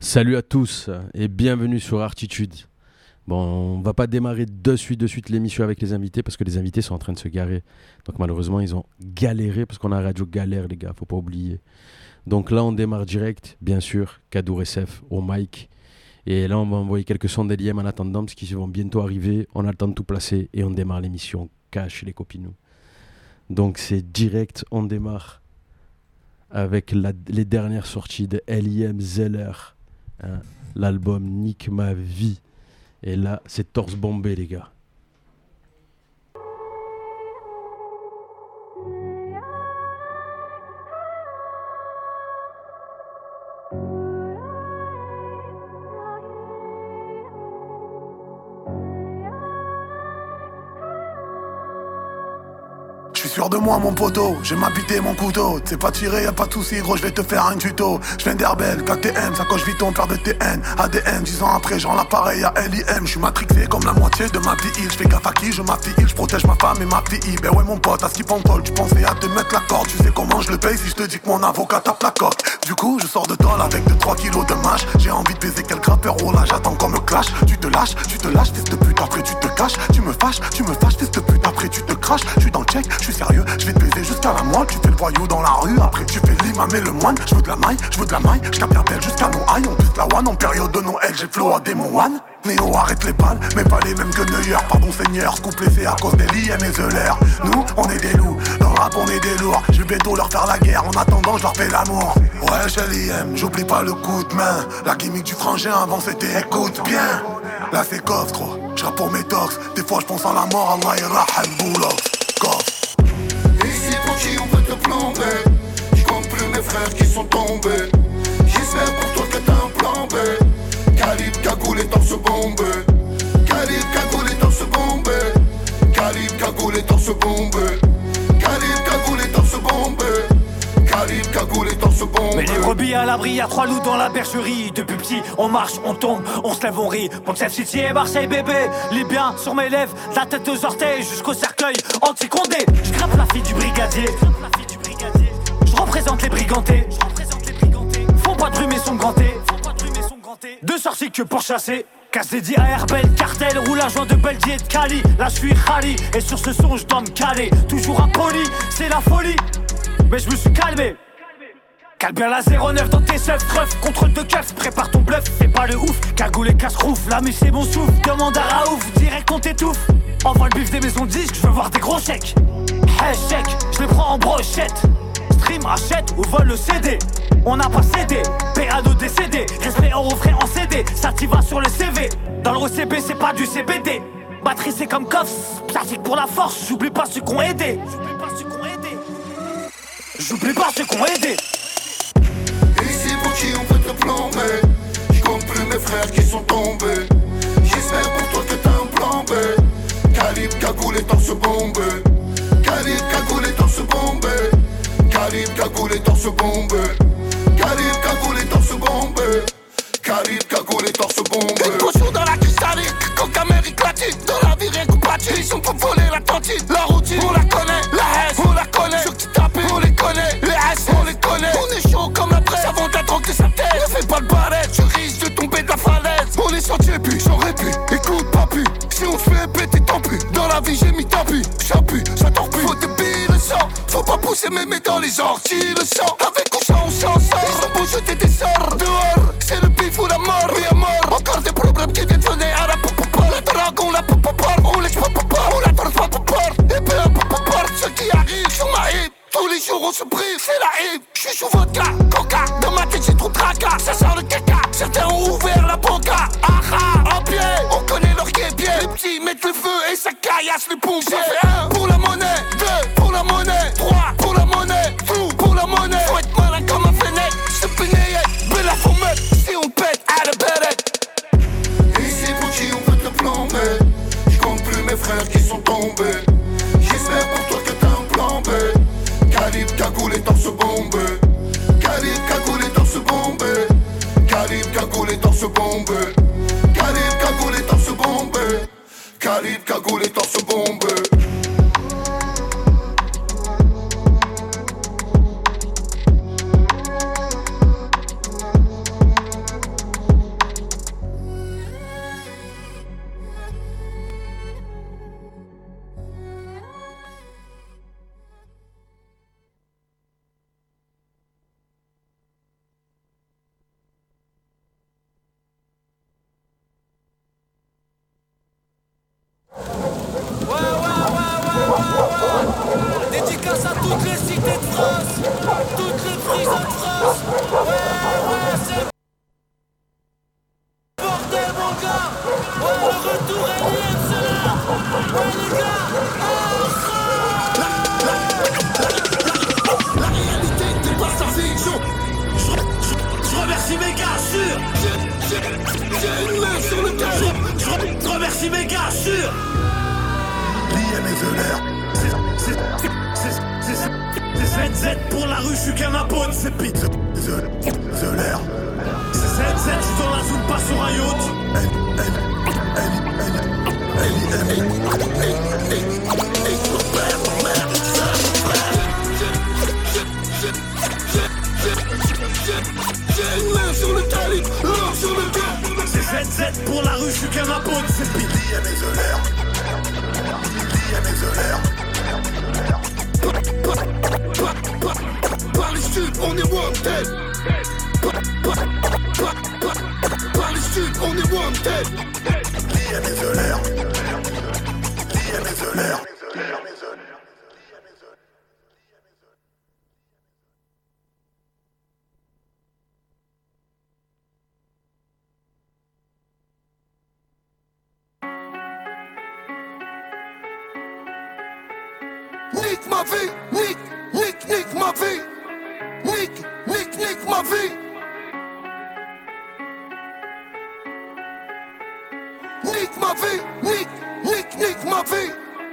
Salut à tous et bienvenue sur Artitude. Bon, on va pas démarrer de suite l'émission avec les invités parce que les invités sont en train de se garer. Donc malheureusement, ils ont galéré parce qu'on a Radio Galère, les gars, faut pas oublier. Donc là, on démarre direct, bien sûr, Kadour SF au mic. Et là, on va envoyer quelques sons d'Eliem en attendant parce qu'ils vont bientôt arriver. On a le temps de tout placer et on démarre l'émission cash les copinous. Donc c'est direct, on démarre avec les dernières sorties de Eliem Zeller. Hein, l'album Nique ma vie. Et là, c'est torse bombé, les gars. Je suis sûr de moi mon poteau, j'ai ma bite et mon couteau. C'est pas tiré, y'a pas de soucis gros, je vais te faire un tuto. Je viens d'Herbel, KTM, ça coche vite ton père de TN. ADN, 10 ans après, je rends l'appareil à LIM. Je suis matrixé comme la moitié de ma vie. Je fais gaffe à qui, je m'affile, je protège ma femme et ma fille. Ben ouais mon pote, à ce qui pantole, tu pensais à te mettre la corde. Tu sais comment je le paye si je te dis que mon avocat tape la coque. Du coup, je sors de tôle avec 2-3 kilos de mâche. J'ai envie de baiser quelques rappeurs, oh là j'attends qu'on me clash. Tu te lâches, fils de pute, après tu te caches. Tu me fâches, fils de pute, après tu te craches. Je suis dans le check, je suis sérieux, je vais te baiser jusqu'à la moelle. Tu fais le voyou dans la rue, après tu fais l'imam et le moine. Je veux de la maille, je capte la belle jusqu'à Noailles. On pisse la one en période de Noël, j'ai flow à démon one. Néo arrête les balles, mais pas les mêmes que Neuer. Pardon Seigneur, ce couplet c'est à cause des liens et Zeller. Nous, on est des loups, dans le rap on est des lourds. Je vais bientôt leur faire la guerre, en attendant je leur fais l'amour. Ouais chez l'IM, j'oublie pas le coup de main. La gimmick du frangin avant c'était écoute bien. Là c'est coffre trop, je rappe pour mes tox. Des fois je pense à la mort, Allah yaraham boulox. Coffre. Ici pour qui on peut te plomber. Je compte plus mes frères qui sont tombés. J'espère pour toi que t'as un plan B. Calibre, cagoule et torse bombe. Calibre, cagoule et torse bombe. Calibre, cagoule et torse bombe. Calibre, cagoule et torse bombe. Calibre, cagoule et torse bombe. Mais les brebis à l'abri, y'a 3 loups dans la bergerie. Depuis petit, on marche, on tombe, on se lève, on rit. Pontiac City et Marseille bébé, les biens sur mes lèvres, la tête aux orteils jusqu'au cercueil. Anti-Condé, je grappe la fille du brigadier. Je représente les brigantés. Faut pas de brume et son ganté. Deux sorties que pour chasser. Casse dédié à Herbel, cartel, roule à joint de Belgique et de Cali. Là je suis Khali, et sur ce son je dois me caler. Toujours impoli, c'est la folie. Mais je me suis calmé. Cale bien la 09 dans tes seufs, treuf, contrôle de keufs, prépare ton bluff, fais pas le ouf, cagoule et casse-rouf, la mue c'est mon souffle, demande à Raouf, direct on t'étouffe. Envoie le bif des maisons de disques, je veux voir des gros chèques. Hey chèque, je les prends en brochette. Stream, achète ou vole le CD. On n'a pas cédé, PA2 décédé. Respect au refrain en CD, ça t'y va sur le CV. Dans le OCB c'est pas du CBD. Batterie c'est comme coffre, plastique pour la force. J'oublie pas ceux qu'on aidé. J'oublie pas ceux qu'on aidé. Ici pour qui on peut te plomber. Je compte plus mes frères qui sont tombés. J'espère pour toi que t'as un plan B. Calibre, cagoule et torse bombe. Calibre, cagoule et torse bombe. Calibre, cagoule et torse bombe. Calibre, cagoule et torse bombe. Calibre, cagoule et torse bombe. Une potion dans la cristalline, coque Amérique latine. Dans la vie rien qu'on pratique, ils sont pour voler la tantine. La routine, on la connaît, la S, on la connaît. Ceux qui tapent, on les connaît, les S, on les connaît. On est chaud comme la presse, ça vend ta drogue et sa tête. Ne fais pas le barrette, tu risques de tomber de la falaise. On est sorti puis j'aurais pu, écoute pas pu. Si on se fait péter tant pis, dans la vie j'ai mis tant pis. J'appuie, ça t'en plus. Faut débiler le sang, faut pas pousser mes mains dans les orties. Le sang, avec ou sans, on s'en sort. Ils ont beau jeter des sorts dehors, c'est le pif ou la mort, oui à mort. Encore des problèmes qui viennent venir à la pop-pop. La drague, on la pop-pop, on laisse pop-pop, on la torse pop-pop. Et peu pop-pop, ceux qui arrivent sur ma hip. Tous les jours on se prive, c'est la hip. J'suis sous vodka, coca, dans ma tête j'ai trop de tracas. Ça sent le caca, certains ont ouvert la boca. Ah, en pied, on connaît leur guépier. Les petits mettent le feu et ça caillasse les pompiers. J'en fais 1 pour la monnaie, 2 pour la monnaie, 3 pour la monnaie, tout pour la monnaie. Faut être malin comme un fenêtre, se pénérer, belle la fumette. Si on pète, à la bête. Ici pour qui on peut te plomber. J'compte plus mes frères qui sont tombés. J'espère pour toi que t'as un plan B. Calibre, cagoule et torse bombe. Calibre, cagoule et torse bombe. Calibre, cagoule et torse bombe. Calibre, cagoule et torse bombe. Calibre, cagoule et torse bombe. J'ai une main sur le calibre. Je remercie mes gars, sûr. Liam et The Lair. C'est ZZ pour la rue, je suis qu'un apôtre, c'est pit. The Lair. C'est ZZ, je suis dans la zone, pas sur un yacht. J'ai une main sur le calibre, l'or sur le cœur. C'est ZZ pour la rue, je suis qu'un apôtre, c'est pit. Liam et The Lair. Liam et The Lair. Par les stups, on est wanted. Par les stups, on est wanted. Liam et The Lair. Liam et The Lair. Nique ma vie, nique ma vie. Nique ma vie. Nique ma vie, nique ma vie.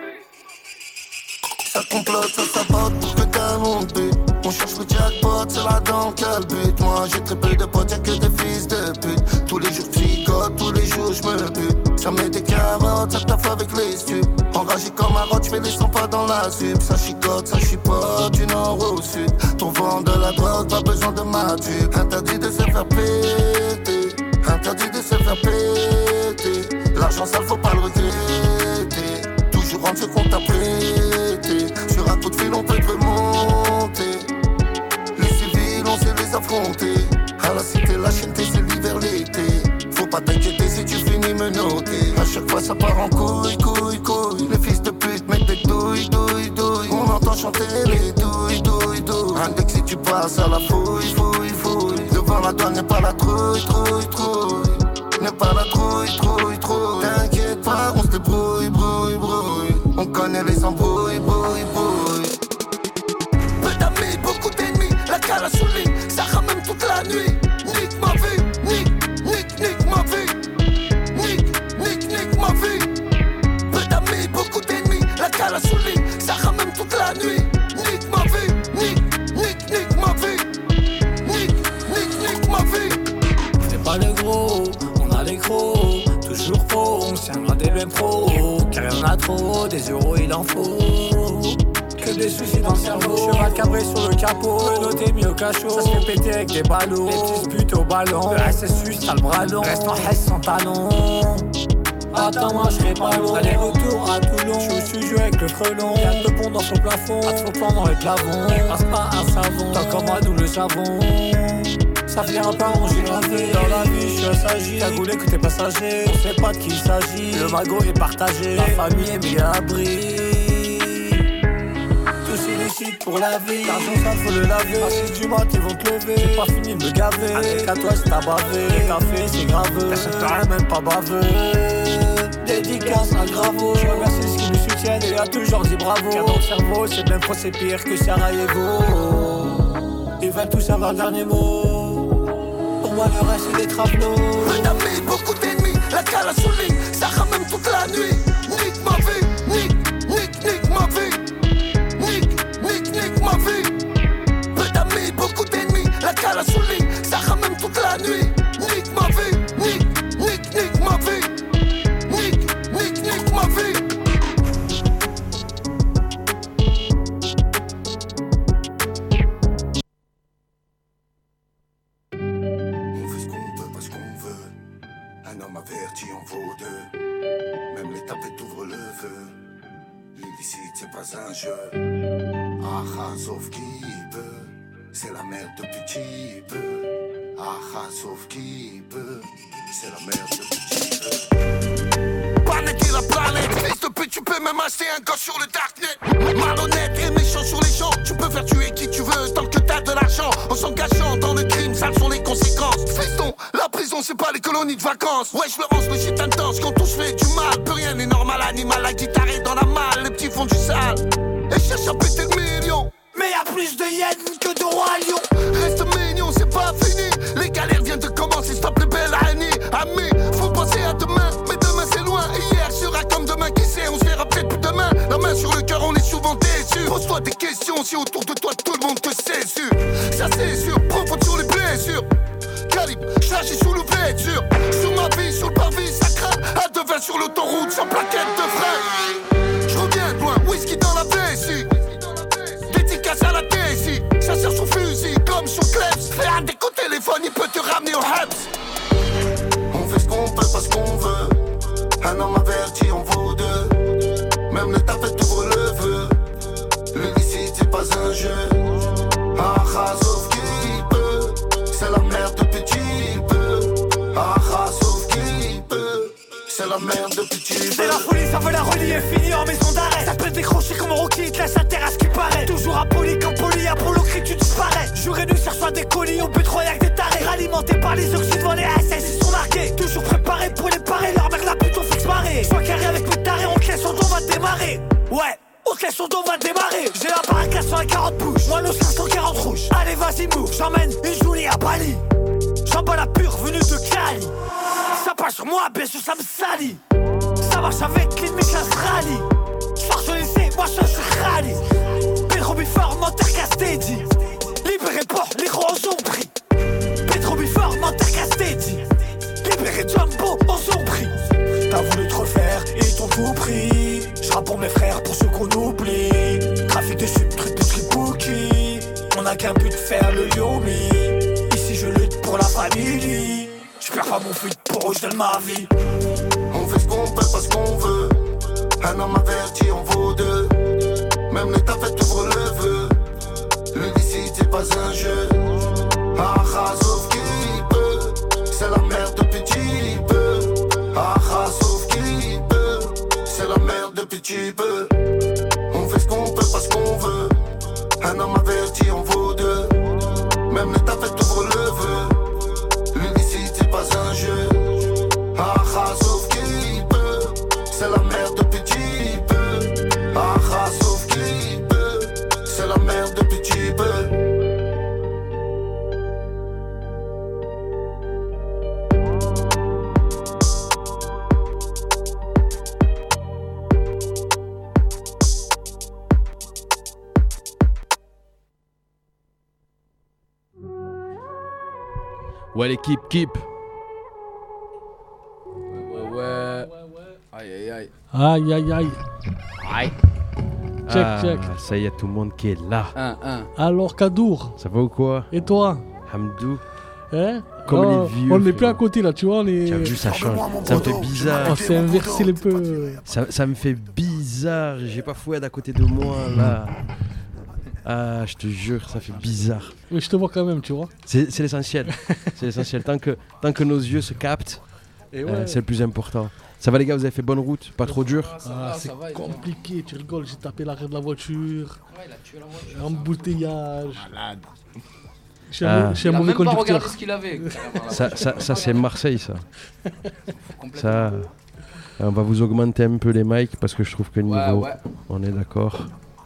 Ça complote, ça sabote pour que t'aies mon but. On cherche le jackpot, c'est là dans quel but. Moi j'ai très peu de potes, y'a que des fils de pute. Tous les jours psychote, tous les jours j'me bute. Ça met des carottes, ça taffe avec les stupes. Enragé comme un rot, j'fais les 100 pas dans la sub. Ça chicote, ça chipote, du nord au sud. Ton vent de la drogue, pas besoin de ma tube. Interdit de se faire péter, interdit de se faire péter. L'argent sale faut pas le regretter. Toujours rendre ce qu'on t'a prêté. Sur un coup de fil on peut te remonter. Les civils on sait les affronter. À la cité la chienneté c'est l'hiver l'été. Faut pas t'inquiéter si tu finis menotté. À chaque fois ça part en couille. Les fils de pute mettent des douilles. On entend chanter les douilles. Index si tu passes à la fouille. Devant la douane n'est pas la trouille. N'est pas la trouille. T'inquiète pas, on se débrouille. On connaît les embrouilles. Peu d'amis, beaucoup d'ennemis. La cale a souligne, ça ramène toute la nuit. Nique ma vie, nique ma vie. Nique ma vie. Peu d'amis, beaucoup d'ennemis. La cale a souligne, ça ramène toute la nuit. Nique ma vie, nique ma vie. Nique ma vie. C'est pas les gros, on a les gros. Toujours faux, on tiendra des mêmes pros. Car y'en a trop, des euros il en faut. Que des soucis dans le cerveau. Cheval cabré sur le capot, menotté mis au cachot. Ça se fait péter avec des ballots. Les petits buts au ballon. Le SSU t'as le bras long. Reste en hesse sans talon. Attends moi je serai pas lourd. Aller-retour à Toulon. Je joue avec le frelon. Y'a 2 ponts dans son plafond. Pas de faux plans dans les plavons. Passe pas un savon. Tant comme moi nous le savons. Ça finira pas on j'ai gravé. Dans la vie je suis assagi. Cagoulé que t'es passager. On sait pas de qui il s'agit. Le magot est partagé. La famille est mis à l'abri. Tous illicites pour la vie. L'argent sale faut le laver. À 6 du mat ils vont te lever. J'ai pas fini de me gaver. Avec à toi c'est t'as bavé. Le café c'est graveux. Personne t'aurait même pas baveux. Dédicace à Gravo. Je remercie ceux qui nous soutiennent et a toujours dit bravo. Car dans le cerveau c'est même fois c'est pire que Sarajevo. Ils veulent tous avoir le dernier mot. Pour moi le reste c'est des travelots. Peu d'amis, beaucoup d'ennemis. La cale a souligne, ça ramène toute la nuit. Nique ma vie, nique ma vie. Nique ma vie. Peu d'amis, beaucoup d'ennemis. La cale a souligne, ça ramène toute la nuit. Nique ma vie, nique ma vie. Nique ma vie. On fait ce qu'on peut parce qu'on veut. Un homme averti en vaut deux. Même les tapettes ouvrent le feu. L'illicite c'est pas un jeu. Ah sauf qui peut. C'est la merde depuis petit peu. Ah sauf qui peut. C'est la merde depuis petit peu. Planète et la planète. Fils de pute tu peux même acheter un gosse sur le darknet. Malhonnête et méchant sur les gens. Tu peux faire tuer qui tu veux tant que t'as de l'argent. En s'engageant dans le crime, ça sont les conséquences. Fiston, la prison c'est pas les colonies de vacances. Ouais je le range le shit intense. Quand on se fait du mal, plus rien n'est normal. Animal la guitare est dans la malle. Les petits font du sale et cherchent à péter le million. Mais y'a plus de hyènes que de rois lions. Reste mignon, c'est pas fini. Les galères viennent de commencer, stop les belles années. Pose-toi des questions si autour de toi tout le monde te censure. Ça c'est sûr, profonde sur les blessures. Calibre, j'agis sous l'ouverture. Sur ma vie, sur le parvis, ça crame. À 2,20 sur l'autoroute, sans plaquette de frein. Je reviens de loin, whisky dans la vessie. Dédicace à la DSI. Ça sert son fusil, comme sur Klebs. Fais un déco téléphone, il peut te ramener au Habs. On fait ce qu'on peut parce qu'on veut. Un homme averti en vaut deux. Même le tapet ouvre le feu. L'illicite c'est pas un jeu. Ah, sauf qui peut. C'est la merde de petit peu. Ah, sauf qui peut. C'est la merde de petit peu. C'est la folie, ça veut la relier, fini en maison d'arrêt. Ça peut décrocher comme Rocky, te laisse à terre à ce qui paraît. Toujours impoli comme poli, Apollo crie, tu disparais. Jour et nuit, je reçois des colis, au but y'a que des tarés. Alimentés par les oxydes devant les SS, ils sont marqués. Toujours préparés pour les parer, leur mère la pute, on fixe marée. Sois carré avec mes tarés, on te laisse, on va démarrer. Ouais. On te laisse, on va démarrer. J'ai la baraque à 140 bouches, moi nos 540 rouges. Allez vas-y move, j'emmène une jolie à Bali. J'envoie la pure venue de Cali. Ça passe sur moi, bien sûr ça me salit. Ça marche avec l'ennemi que ça se rallie. J'force au lycée, moi je suis rallye. Pedro Bifort, menteur Castelli. Libéré port, les gros ont pris. Pedro Bifort, menteur Castelli. Libéré Jumbo, on ont pris. T'as voulu te refaire, ils t'ont tout pris. J'rappe pour mes frères, pour ceux qu'on oublie. Trafic de chute, truc de tripouki. On a qu'un but, faire le yomi. Ici je lutte pour la famille. J'perds pas mon fuite pour eux, je donne ma vie. On fait ce qu'on peut parce qu'on veut. Un homme averti en vaut deux. Même le tapet ouvre le feu. L'illicite c'est pas un jeu. Ah, sauf qui peut. C'est la merde de petit peu. Ah, sauf qui peut. C'est la merde de petit peu. On fait ce qu'on peut parce qu'on veut. Un homme averti en vaut deux. Même le tapet ouvre le feu. L'illicite c'est pas un jeu. Ah, sauf qui peut. C'est la merde de petit peu. Ah, sauf qui peut. C'est la merde de petit peu. Ouais, l'équipe, keep. Ouais. Aïe. Aïe, aïe, aïe. Aïe. Check. Ça y est, tout le monde qui est là. Alors, Kadour, Ça va ou quoi? et toi? Hamdou. Hein? Comme Oh, les vieux. on n'est plus à frérot. côté là, tu vois. On est... T'as vu, ça change. Ça me fait bizarre. On s'est inversé les peu. Ça me fait bizarre. J'ai pas Fouad à côté de moi là. Ah, je te jure, ça fait bizarre. Mais je te vois quand même, tu vois. C'est l'essentiel. C'est l'essentiel. Tant que nos yeux se captent, Et ouais. c'est le plus important. Ça va les gars, vous avez fait bonne route, pas trop dur? Ah, c'est compliqué, tu rigoles, j'ai tapé l'arrêt de la voiture. Ouais, il a tué la voiture. Embouteillage. Malade. Je suis un mauvais conducteur. Regardé ce qu'il avait. Ça c'est Marseille, ça. Ça, on va vous augmenter un peu les mics parce que je trouve que niveau, on est d'accord.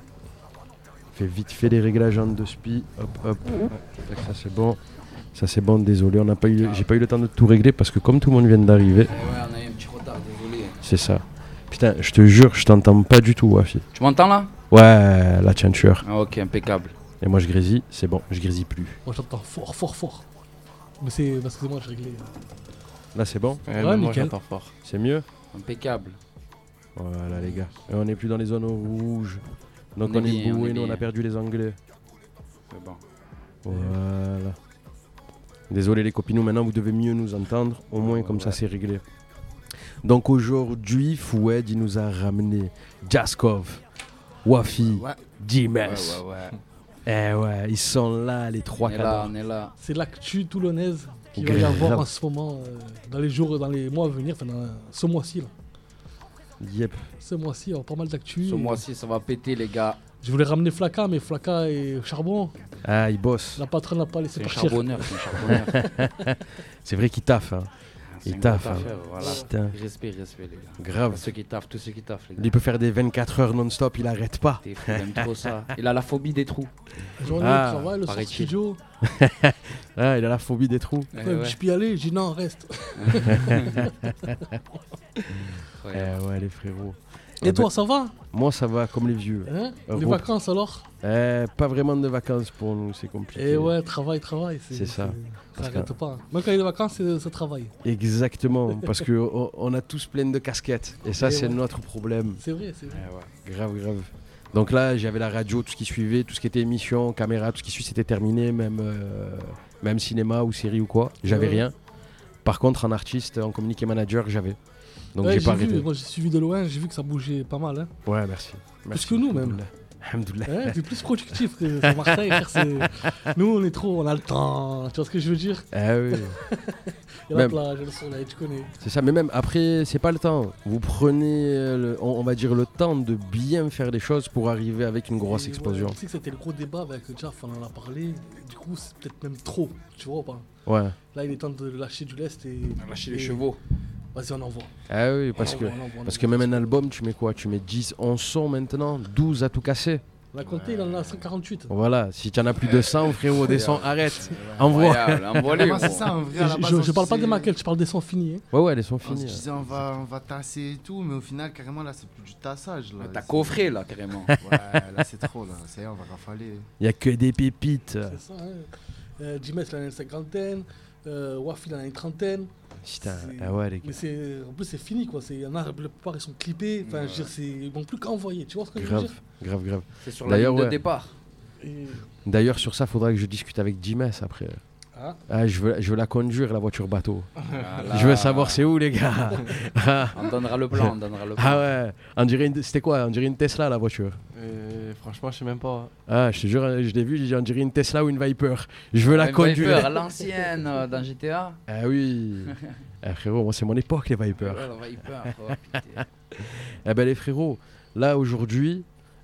Fait vite fait les réglages en 2 spi. Hop. Ça c'est bon. Ça c'est bon, désolé, j'ai pas eu le temps de tout régler parce que comme tout le monde vient d'arriver. Ouais, on a eu un petit retard, désolé. C'est ça. Putain, je te jure, je t'entends pas du tout, Wafi. Tu m'entends là? Ouais, là tiens, tueur. Ah, ok, impeccable. Et moi je grésille, c'est bon, je grésille plus. Moi j'entends fort. Mais c'est parce que moi j'ai réglé. Là c'est bon? Ouais, moi nickel. j'entends fort. C'est mieux? Impeccable. Voilà les gars. Et on n'est plus dans les zones rouges. Donc on est bien, boué, on est nous on a bien. perdu les Anglais. C'est bon. Voilà. Désolé les copinous, maintenant vous devez mieux nous entendre. Au moins comme ça c'est réglé. Donc aujourd'hui, Fouad il nous a ramené Jaskov, Wafi, Jimes. Ouais. Eh ouais, ils sont là les trois cadavres. On est là. C'est l'actu toulonnaise qu'il va y Grave. avoir en ce moment, dans les mois à venir, enfin dans ce mois-ci là. Yep. Ce mois-ci, il y aura pas mal d'actu. Ce et mois-ci, ça va péter, les gars. Je voulais ramener Flaka, mais Flaka est au charbon. Ah, il bosse. La patronne n'a pas laissé C'est un partir. charbonneur. C'est vrai qu'il taffe. Hein. Il taffe. Hein. Voilà. Putain. Respect, les gars. Grave. Tous ceux qui taffent, les gars. Il peut faire des 24 heures non-stop, il arrête pas. T'es fou, il aime trop ça. Il a la phobie des trous. La journée Ah, de travail, le soir paraît-il. studio. Ah, il a la phobie des trous. Je peux y aller, j'ai dit non, reste. Ouais, les frérots. Et toi, ça va? Moi, ça va comme les vieux. Hein? Les Gros. vacances alors? Pas vraiment de vacances pour nous, c'est compliqué. Et ouais, travail. C'est ça. Ça Parce arrête pas. Même quand il y a des vacances, c'est travail. Exactement, parce qu'on a tous plein de casquettes. Et ça, Et c'est ouais. notre problème. C'est vrai, c'est vrai. Grave. Donc là, j'avais la radio, tout ce qui suivait, tout ce qui était émission, caméra, tout ce qui suit, c'était terminé, même cinéma ou série ou quoi. J'avais Ouais. rien. Par contre, en artiste, en communiqué manager, j'avais. Donc Ouais, j'ai pas arrêté. moi, j'ai suivi de loin, j'ai vu que ça bougeait pas mal. Hein. Ouais, merci. Plus que nous, même. Alhamdoulilah. Ouais, t'es plus productif que sur Marseille, frère. Nous, on a le temps. Tu vois ce que je veux dire? Ah oui, Il y a la Même. plage, il y a le soleil, tu connais. c'est ça. Mais même après, c'est pas le temps. Vous prenez, on va dire, le temps de bien faire les choses pour arriver avec une grosse Et explosion. ouais, tu sais que c'était le gros débat avec Jaff, on en a parlé. Du coup, c'est peut-être même trop, tu vois ou pas? Ouais. Là, il est temps de lâcher du lest et. Lâcher les chevaux. Vas-y, on envoie. Ah oui, parce que même un album, tu mets quoi? Tu mets 10, 11 sons maintenant, 12 à tout casser. On a compté, il en a 148. Voilà, si tu en as plus de 100, frérot, descends, arrête, envoie. Envoie-les. Moi, c'est ça, en vrai, à la base, Je on parle pas se des disait- maquettes, je parle des sons finis. Hein. Ouais, les sons On se finis. disait on va tasser et tout, mais au final, carrément, là, c'est plus du tassage. Là. T'as C'est- coffré là, carrément. Ouais, là, c'est trop, là. Ça y est, on va rafaler. Il n'y a que des pépites. C'est ça, hein. Jimes, il en a une cinquantaine. Wafi, il en a une trentaine. Putain, C'est- ah ouais, les Mais gars. en plus, c'est fini, quoi. Il y en a, la plupart, ils sont clippés. Enfin, je veux dire, ils vont plus qu'à envoyer. Tu vois ce que je veux Grave, dire? grave. C'est sur la D'ailleurs, ligne de ouais. départ. Et- D'ailleurs, sur ça, faudra que je discute avec Jimes après. Ah. Ah, je veux la conduire, la voiture bateau. Voilà. Je veux savoir c'est où, les gars. Ah, On donnera le plan, ah ouais, c'était quoi? On dirait une Tesla, la voiture. Franchement, je sais même pas. Ah, je te jure, je l'ai vu, j'ai dit, on dirait une Tesla ou une Viper. Je veux la Une conduire. Viper à l'ancienne dans GTA. Ah oui. Ah, frérot, moi, c'est mon époque, les Viper. Ouais, la Viper. Oh, putain. Eh ben, les frérots, là, aujourd'hui,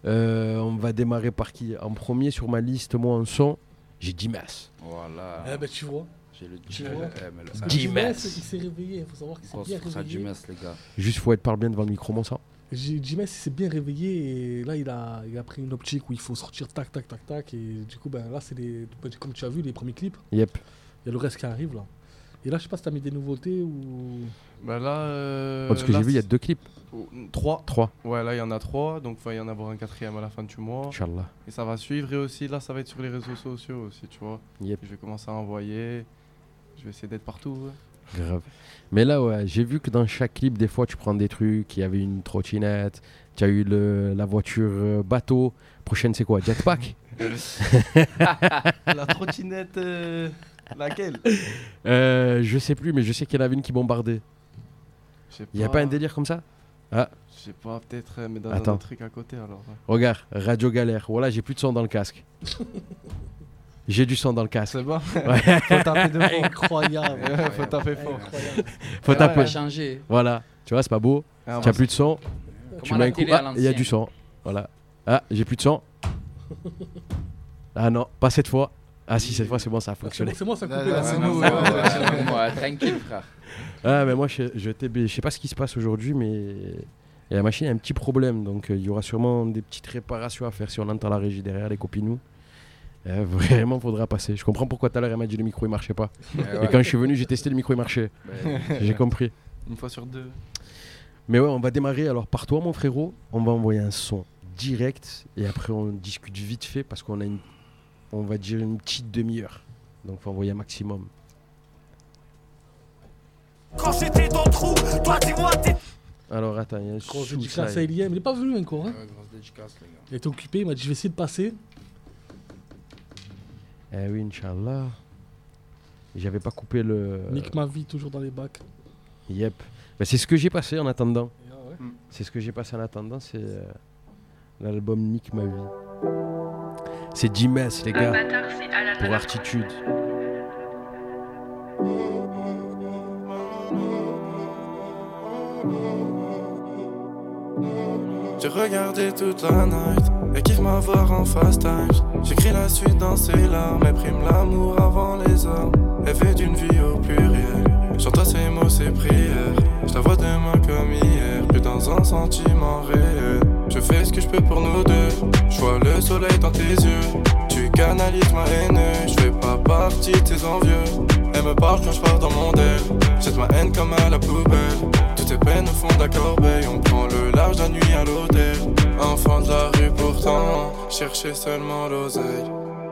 on va démarrer par qui? En premier sur ma liste, moi, en son, j'ai Jimes. Voilà. Eh ben, tu vois. J'ai le Tu vois. Parce que Jimes. Jimes, il s'est réveillé. Il faut savoir qu'il s'est bien ça réveillé. Jimes, les gars. Juste, faut être par bien devant le micro, mon sang. Jimes, il s'est bien réveillé et là, il a pris une optique où il faut sortir tac. Et du coup, ben, là, c'est comme tu as vu, les premiers clips. Yep. Il y a le reste qui arrive là. Et là, je sais pas si t'as mis des nouveautés ou. Bah là. Parce que là, j'ai vu, il y a 2 clips. 3. 3. Ouais, là, il y en a 3. Donc, il va y en avoir un 4e à la fin du mois. Inch'Allah. Et ça va suivre. Et aussi, là, ça va être sur les réseaux sociaux aussi, tu vois. Yep. Je vais commencer à envoyer. Je vais essayer d'être partout. Ouais. Grave. Mais là, ouais, j'ai vu que dans chaque clip, des fois, tu prends des trucs. Il y avait une trottinette. Tu as eu la voiture bateau. Prochaine, c'est quoi? Jetpack? La trottinette. Laquelle? Je sais plus, mais je sais qu'il y en avait une qui bombardait. Je sais Il n'y a pas un délire comme ça? Ah, Je sais pas, peut-être, mais dans Attends. un autre truc à côté alors. Ouais. regarde, Radio Galère. Voilà, j'ai plus de son dans le casque. J'ai du son dans le casque. C'est bon? Ouais. Faut taper de fond. Incroyable. Ouais, faut taper fort. Incroyable. Faut Ça va taper. changer. Voilà, tu vois, c'est pas beau. Ah, Tu n'as plus de son. Tu Comme à mets la un coup. télé à Ah, il y a l'ancienne. du son. Voilà. Ah, j'ai plus de son. Ah non, pas cette fois. Ah si, cette fois, c'est bon, ça a fonctionné. C'est moi, ça a Là, coupé. là, là. c'est Ouais, nous, ouais, ouais, ouais, ouais. ouais, tranquille, frère. Ah, mais moi, je sais pas ce qui se passe aujourd'hui, mais et la machine a un petit problème. Donc, il y aura sûrement des petites réparations à faire si on entend la régie derrière, les copinous. Vraiment, faudra passer. Je comprends pourquoi tout à l'heure, elle m'a dit le micro, il marchait pas. Et quand je suis venu, j'ai testé le micro, il marchait. J'ai compris. Une fois sur 2. Mais ouais, on va démarrer. Alors, par toi, mon frérot, on va envoyer un son direct et après, on discute vite fait parce qu'on a on va dire une petite demi-heure. Donc, faut envoyer un maximum. Quand j'étais dans le trou, toi dis-moi t'es... Alors, attends, il y a un Quand je sous dis ça. ça, il est pas venu encore. Hein. Grosse dédicace, les gars. Il était occupé, il m'a dit je vais essayer de passer. Eh oui, Inch'Allah. J'avais pas coupé le. Nique ma vie toujours dans les bacs. Yep. Mais c'est ce que j'ai passé en attendant. Ah ouais. C'est ce que j'ai passé en attendant, c'est l'album Nique ma vie. C'est Jimes, les gars, pour Artitude. J'ai regardé toute la night et kiffe m'avoir en fast times. J'écris la suite dans ses larmes et prime l'amour avant les armes. Rêver d'une vie au pluriel. Sur toi ces mots, ces prières. Je la vois demain comme hier, plus dans un sentiment réel. Je fais ce que je peux pour nous deux. Je vois le soleil dans tes yeux. Tu canalises ma haine, je fais pas partie de tes envieux. Elle me parle quand je pars dans mon aile. Jette ma haine comme à la poubelle. Tout ses peines au fond de la corbeille. On prend le large la nuit à l'hôtel. Enfant de la rue pourtant, chercher seulement l'oseille.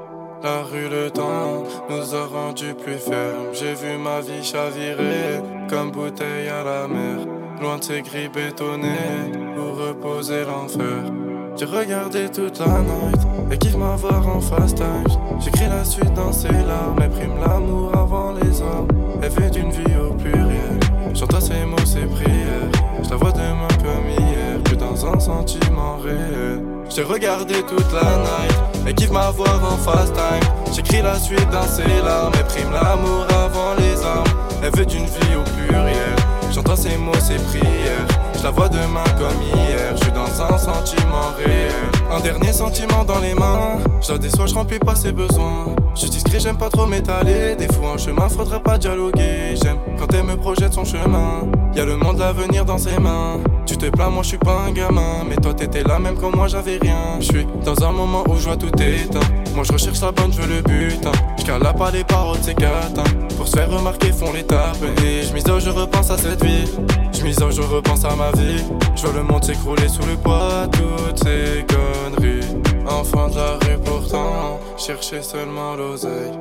La rue, le temps, nous a rendus plus fermes. J'ai vu ma vie chavirer, comme bouteille à la mer. Loin de ces grilles bétonnées, où reposer l'enfer. J'ai regardé toute la night, et kiffe m'avoir en fast time. J'écris la suite dans ses larmes, et prime l'amour avant les hommes. Elle fait d'une vie au pluriel, j'entends ses mots, ses prières. Je la vois demain comme hier, plus dans un sentiment réel. J'ai regardé toute la night, et kiffe m'avoir en fast time. J'écris la suite dans ses larmes, et prime l'amour avant les armes. Elle veut d'une vie au pluriel, j'entends ses mots, ses prières. Je la vois demain comme hier, je suis dans un sentiment réel. Un dernier sentiment dans les mains, je la déçois, je remplis pas ses besoins. Je suis discret, j'aime pas trop m'étaler. Des fois en chemin, faudrait pas dialoguer. J'aime quand elle me projette son chemin. Y'a le monde, l'avenir dans ses mains. Tu te plains, moi je suis pas un gamin. Mais toi t'étais là même quand moi j'avais rien. Je suis dans un moment où je vois tout éteint. Moi je recherche la bonne, je veux le butin. Je cala pas les paroles de ces gâtins. Pour se faire remarquer font l'étape. Et je m'isole, je repense à cette vie. Je m'isole, je repense à ma vie. Je vois le monde s'écrouler sous le poids, toutes ces conneries. Enfant de la rue pourtant, chercher seulement l'oseille.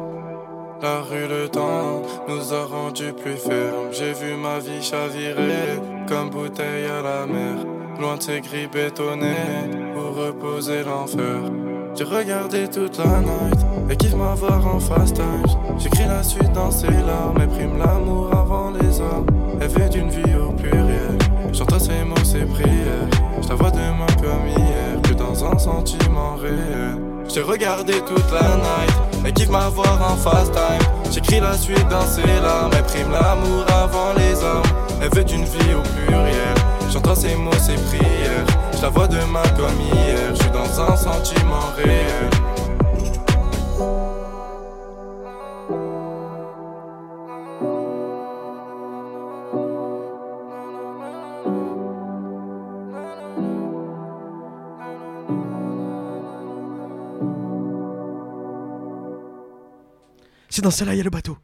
La rue, le temps, nous a rendus plus fermes. J'ai vu ma vie chavirer, comme bouteille à la mer. Loin de ces grilles bétonnées, où reposer l'enfer. J'ai regardé toute la night, et kiffe m'avoir en fast time. J'écris la suite dans ses larmes, et prime l'amour avant les hommes. Elle fait d'une vie au pluriel, j'entends ses mots, ses prières. Je la vois demain comme hier, plus dans un sentiment réel. J'ai regardé toute la night, et kiffe m'avoir en fast time. J'écris la suite dans ses larmes, elle prime l'amour avant les hommes. Elle veut d'une vie au pluriel, j'entends ses mots, ses prières. Je la vois demain comme hier, je suis dans un sentiment réel. C'est dans celle-là, il y a le bateau.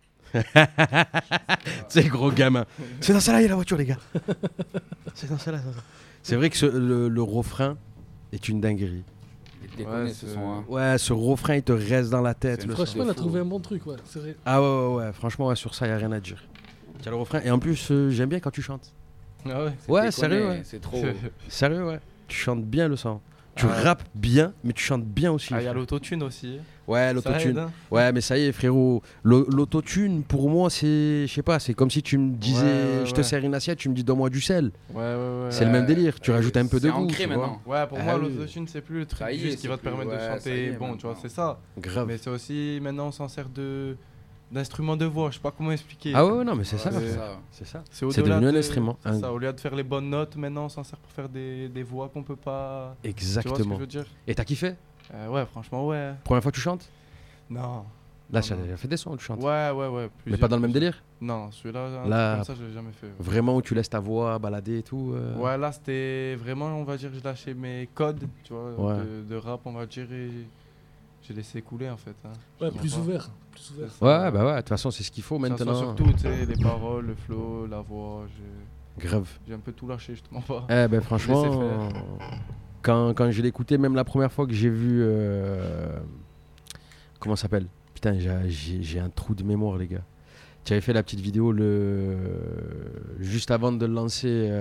C'est gros gamin. C'est dans celle-là, il y a la voiture, les gars. C'est dans celle-là. C'est vrai que le refrain est une dinguerie. Ouais, ce son, hein. Ouais, ce refrain, il te reste dans la tête. Franchement, il a trouvé un bon truc, ouais, c'est vrai. Ah ouais. Franchement, ouais, sur ça, il n'y a rien à dire. Tu as le refrain. Et en plus, j'aime bien quand tu chantes. Ah ouais. Ouais, sérieux, ouais. C'est trop. Sérieux, ouais. Tu chantes bien le son. Tu rappes bien, mais tu chantes bien aussi. Ah, il y a l'autotune aussi. Ouais, l'autotune. Hein. Ouais, mais ça y est, frérot. L'autotune, pour moi, c'est. Je sais pas, c'est comme si tu me disais, je te sers une assiette, tu me dis donne-moi du sel. Ouais. C'est le même délire. Tu rajoutes un peu de goût. C'est ancré maintenant. Ouais, pour moi, l'autotune, c'est plus le truc Ça y est, juste qui va te permettre de chanter. Bon, tu vois, c'est ça. Grave. Mais c'est aussi, maintenant, on s'en sert d'instrument de voix. Je sais pas comment expliquer. Ah ouais, non, mais c'est ça. C'est ça. C'est devenu un instrument. Ça, au lieu de faire les bonnes notes, maintenant, on s'en sert pour faire des voix qu'on peut pas. Exactement. Tu vois ce que je veux dire? Et t'as kiffé? Ouais, franchement, ouais. Première fois que tu chantes? Non. Là, ça a fait des sons, tu chantes. Ouais. Mais pas dans le même délire? Non, celui-là, là, comme ça, je l'ai jamais fait. Ouais. Vraiment où tu laisses ta voix balader et tout Ouais, là, c'était vraiment, on va dire, je lâchais mes codes, tu vois, de rap, on va dire, et j'ai laissé couler, en fait. Hein. Ouais, plus ouvert. Ouais, bah ouais, de toute façon, c'est ce qu'il faut maintenant. Surtout, tu sais, les paroles, le flow, la voix, grave. J'ai un peu tout lâché, je te mens pas. Eh ben, franchement, quand je l'ai écouté, même la première fois que j'ai vu... Comment ça s'appelle? Putain, j'ai un trou de mémoire, les gars. Tu avais fait la petite vidéo juste avant de le lancer.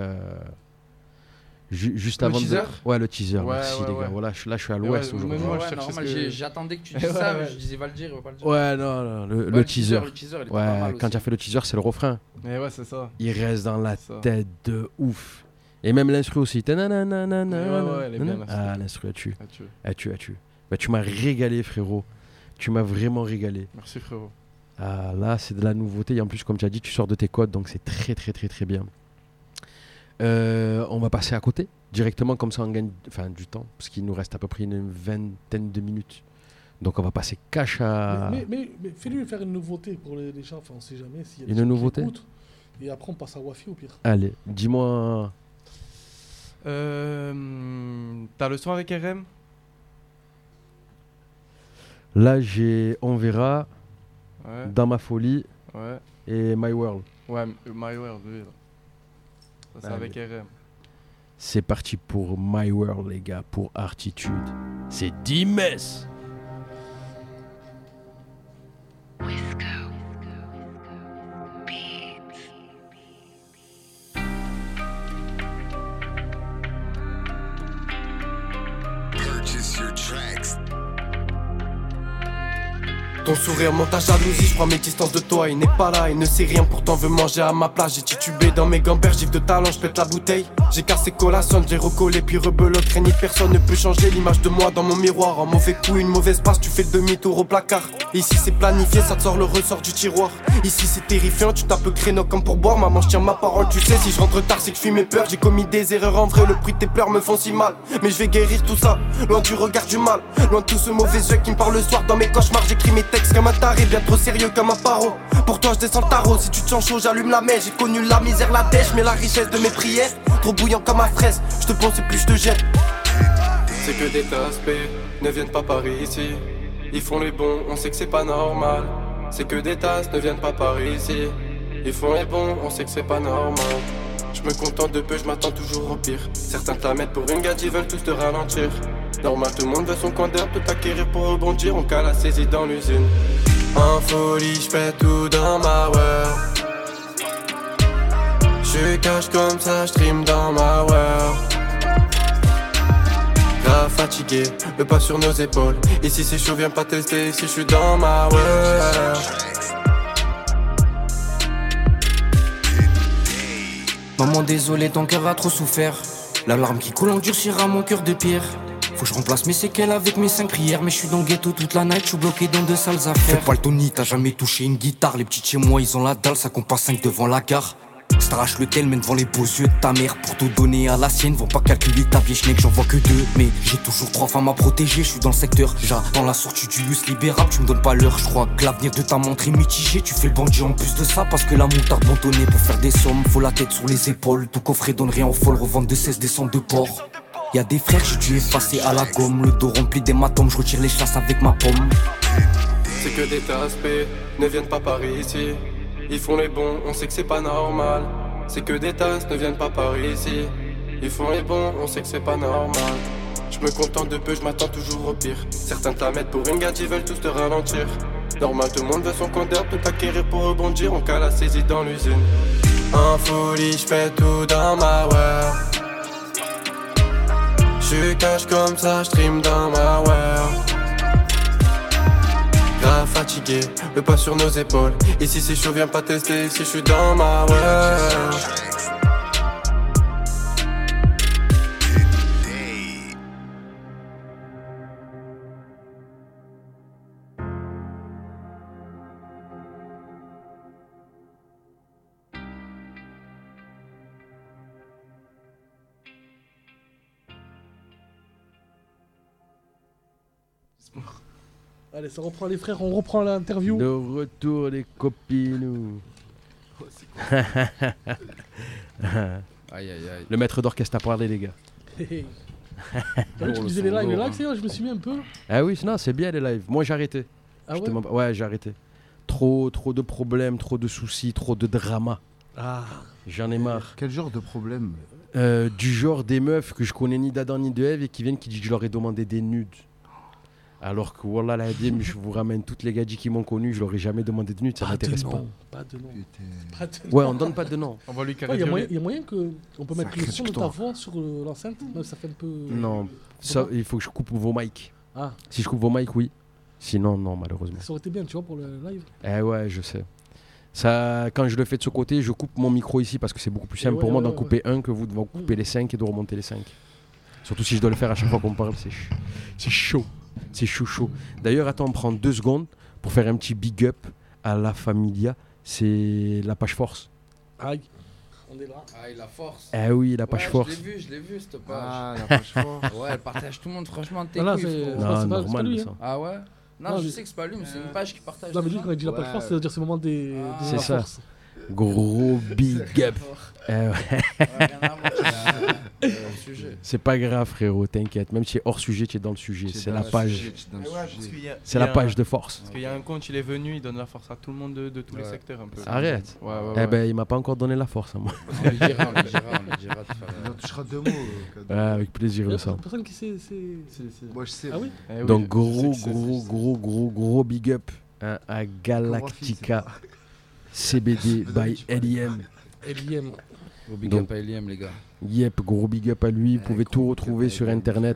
Juste avant teaser. Ouais, le teaser. Ouais, merci, les gars. Voilà, là, je suis à l'ouest aujourd'hui. J'attendais que tu dises ça, mais je disais va le dire, va pas le dire. Ouais, non, le teaser. Le teaser, il est pas mal quand aussi. tu as fait le teaser, c'est le refrain. Mais ouais, c'est ça. Il reste dans la tête de ouf. Et même l'instru aussi. Ouais, elle est bien. Ah, l'instru, elle tue. Elle tue. Bah, tu m'as régalé, frérot. Tu m'as vraiment régalé. Merci, frérot. Ah, là, c'est de la nouveauté. Et en plus, comme tu as dit, tu sors de tes codes, donc c'est très, très, très, très bien. On va passer à côté, directement, comme ça on gagne du temps, parce qu'il nous reste à peu près une vingtaine de minutes. Donc on va passer cash à... Mais fais-lui faire une nouveauté pour les gens, enfin on sait jamais s'il y a des une gens nouveauté qui écoutent. Et après on passe à Wafi au pire. Allez, dis-moi... T'as le son avec RM? Là j'ai On Verra, ouais. Dans ma folie ouais. et My World. Ouais, My World, oui. Ça, c'est avec RM. C'est parti pour My World, les gars, pour Artitude. C'est Dimes. Purchase your tracks. Ton sourire monte à jalousie, je prends mes distances de toi. Il n'est pas là, il ne sait rien, pourtant veut manger à ma place. J'ai titubé dans mes gamberges, gifle de talent, je pète la bouteille. J'ai cassé collason, j'ai recollé puis rebelote. Crénit, personne ne peut changer l'image de moi dans mon miroir. Un mauvais coup, une mauvaise passe, tu fais le demi-tour au placard. Ici c'est planifié, ça te sort le ressort du tiroir. Ici c'est terrifiant, tu tapes créneau comme pour boire. Maman, je tiens ma parole, tu sais, si je rentre tard c'est que je fuis mes peurs. J'ai commis des erreurs en vrai, le bruit de tes pleurs me font si mal. Mais je vais guérir tout ça, loin du regard du mal. Loin de tout ce mauvais œil qui me parle le soir dans mes cauchemars. J'écris mes textes comme un taré, bien trop sérieux comme un paro. Pour toi je descends le tarot, si tu te sens chaud j'allume la mèche. J'ai connu la misère, la dèche, mais la richesse de mes prières. Trop bouillant comme ma fraise, je te pense et plus je te jette. C'est que des taspés ne viennent pas par ici. Ils font les bons, on sait que c'est pas normal. C'est que des tasses ne viennent pas par ici. Ils font les bons, on sait que c'est pas normal. Je me contente de peu, je m'attends toujours au pire. Certains te la mettent pour une gadget, veulent tous te ralentir. Normal, tout le monde veut son coin d'herbe, peut t'acquérir pour rebondir. On cale la saisie dans l'usine. En folie, je fais tout dans ma world. Je cache comme ça, je stream dans ma world. Grave fatigué, le pas sur nos épaules. Ici c'est chaud, viens pas tester, ici je suis dans ma world. Maman désolé, ton cœur a trop souffert. La larme qui coule endurcira mon cœur de pierre. Faut que je remplace mes séquelles avec mes 5 prières. Mais je suis dans le ghetto toute la night, je suis bloqué dans de sales affaires. Fais pas le Tony, t'as jamais touché une guitare. Les petits chez moi ils ont la dalle, ça compte pas 5 devant la gare. S'arrache le tel, mène devant les beaux yeux de ta mère. Pour tout donner à la sienne, vont pas calculer ta vieille schneck, j'en vois que 2. Mais j'ai toujours 3 femmes à protéger, je suis dans le secteur. J'attends la sortie du Luce libérable, tu me donnes pas l'heure. Je crois que l'avenir de ta montre est mitigé. Tu fais le bandit en plus de ça, parce que la moutarde bantonnée pour faire des sommes. Faut la tête sur les épaules, tout coffret donne rien au folle. Revente de 16 descentes de porc. Y'a des frères, j'ai dû effacer à la gomme. Le dos rempli d'hématomes, je retire les chasses avec ma pomme. C'est que des taspés ne viennent pas par ici. Ils font les bons, on sait que c'est pas normal. C'est que des tasses ne viennent pas par ici. Ils font les bons, on sait que c'est pas normal. Je me contente de peu, je m'attends toujours au pire. Certains te la mettent pour une gadget, veulent tous te ralentir. Normal, tout le monde veut son coin d'herbe, peut t'acquérir pour rebondir. On cale la saisie dans l'usine. En folie, je fais tout dans ma world. Je cache comme ça, je stream dans ma world. Grave fatigué, le pas sur nos épaules. Ici c'est chaud, viens pas tester, ici je suis dans ma world. Allez, ça reprend les frères, on reprend l'interview. De retour les copines. Aïe aïe aïe. Le maître d'orchestre a parlé les gars. Tu disais les lives, je me suis mis un peu. Ah oui, non, c'est bien les lives. Moi j'ai arrêté. Ah ouais Ouais, j'ai arrêté. Trop de problèmes, trop de soucis, trop de drama. Ah. J'en ai marre. Quel genre de problème? Du genre des meufs que je connais ni d'Adam ni de Ève et qui viennent qui disent que je leur ai demandé des nudes. Alors que Wallah l'Adim, je vous ramène toutes les gadgets qui m'ont connu, je leur ai jamais demandé de nudes, ça m'intéresse pas. Pas de nom. Ouais, on donne pas de nom. On va lui Il y a moyen qu'on peut mettre le son de ta voix sur l'enceinte, ça fait un peu. Non, ça, il faut que je coupe vos mics. Ah. Si je coupe vos mics, oui. Sinon, non, malheureusement. Ça aurait été bien, tu vois, pour le live. Eh ouais, je sais. Ça, quand je le fais de ce côté, je coupe mon micro ici parce que c'est beaucoup plus simple pour moi d'en couper un que vous de couper les 5 et de remonter les 5. Surtout si je dois le faire à chaque fois qu'on parle, c'est chaud. C'est chaud. D'ailleurs, attends, on prend 2 secondes pour faire un petit big up à La Familia. C'est la page force. Aïe, on est là. Aïe, la force. Ah oui, la page force. Je l'ai vu cette page. Ah, la page force. Ouais, elle partage tout le monde, franchement, t'es Non, couilles, c'est frérot. Non, normal lui, ça. Ah ouais? Non, je sais que c'est pas lui, mais c'est une page qui partage. Non, mais lui, quand il dit la page force, c'est-à-dire c'est le moment des c'est la ça. force. Gros big up. C'est pas grave, frérot, t'inquiète. Même si c'est hors sujet, tu es dans le sujet. C'est la page. C'est la page de force. Parce qu'il y a un compte, il est venu, il donne la force à tout le monde de tous les secteurs un peu. Arrête. Ouais. Eh ben, il m'a pas encore donné la force à moi. On lui dira. diras de faire. On touchera 2 mots. Ouais, avec plaisir, le sang. Personne qui sait. Moi, je sais. Ah oui. Donc, gros big up à Galactica CBD by LIM. LIM. Gros big up à LIM, les gars. Yep, gros big up à lui. Vous pouvez tout retrouver sur internet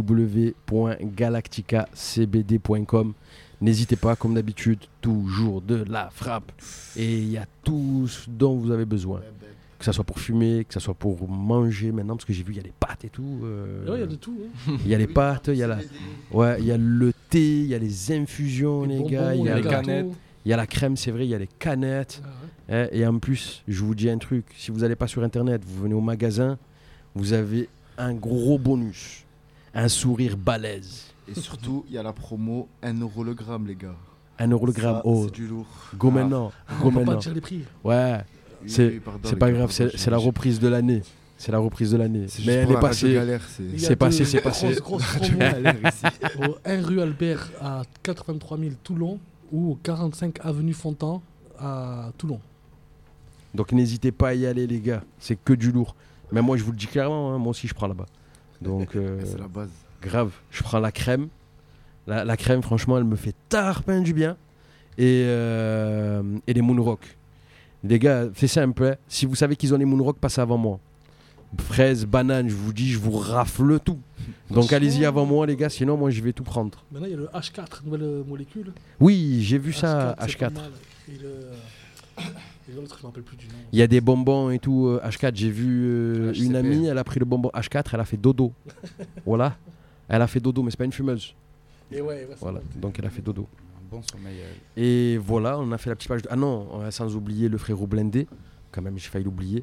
www.galacticacbd.com. N'hésitez pas, comme d'habitude, toujours de la frappe. Et il y a tout ce dont vous avez besoin. Que ça soit pour fumer, que ça soit pour manger maintenant, parce que j'ai vu, il y a les pâtes et tout. Ouais, il y a de tout. Il y a les pâtes, il y a il y a le thé, il y a les infusions, les gars. Il y a les canettes. Il y a la crème, c'est vrai, il y a les canettes. Et en plus, je vous dis un truc, si vous n'allez pas sur internet, vous venez au magasin, vous avez un gros bonus. Un sourire balèze. Et surtout, il y a la promo 1 € le gramme, les gars. 1 € le gramme, c'est du lourd. Go maintenant. On peut pas dire les prix. Ouais, c'est pas grave, c'est la reprise de l'année. C'est la reprise de l'année. Mais elle est passée. C'est passé. Grosse promo. Au 1 rue Albert à 83 000 Toulon ou au 45 avenue Fontan à Toulon. Donc n'hésitez pas à y aller, les gars. C'est que du lourd. Mais moi, je vous le dis clairement, hein, moi aussi, je prends là-bas. Donc, c'est la base. Grave, je prends la crème. La crème, franchement, elle me fait tarpin du bien. Et les Moonrock. Les gars, c'est simple. Hein. Si vous savez qu'ils ont les Moonrock, passez avant moi. Fraises, bananes, je vous dis, je vous rafle tout. Donc allez-y avant moi, les gars, sinon moi je vais tout prendre. Maintenant, il y a le H4, nouvelle molécule. Oui, j'ai vu ça, H4. Et l'autre, je ne me rappelle plus du nom. Il y a des bonbons et tout, H4. J'ai vu une amie, elle a pris le bonbon H4, elle a fait dodo. Voilà. Elle a fait dodo, mais c'est pas une fumeuse. Et ouais, voilà. Donc elle a fait dodo. Un bon sommeil. Et voilà, on a fait la petite page de... Ah non, sans oublier le frérot Blindé. Quand même, j'ai failli l'oublier.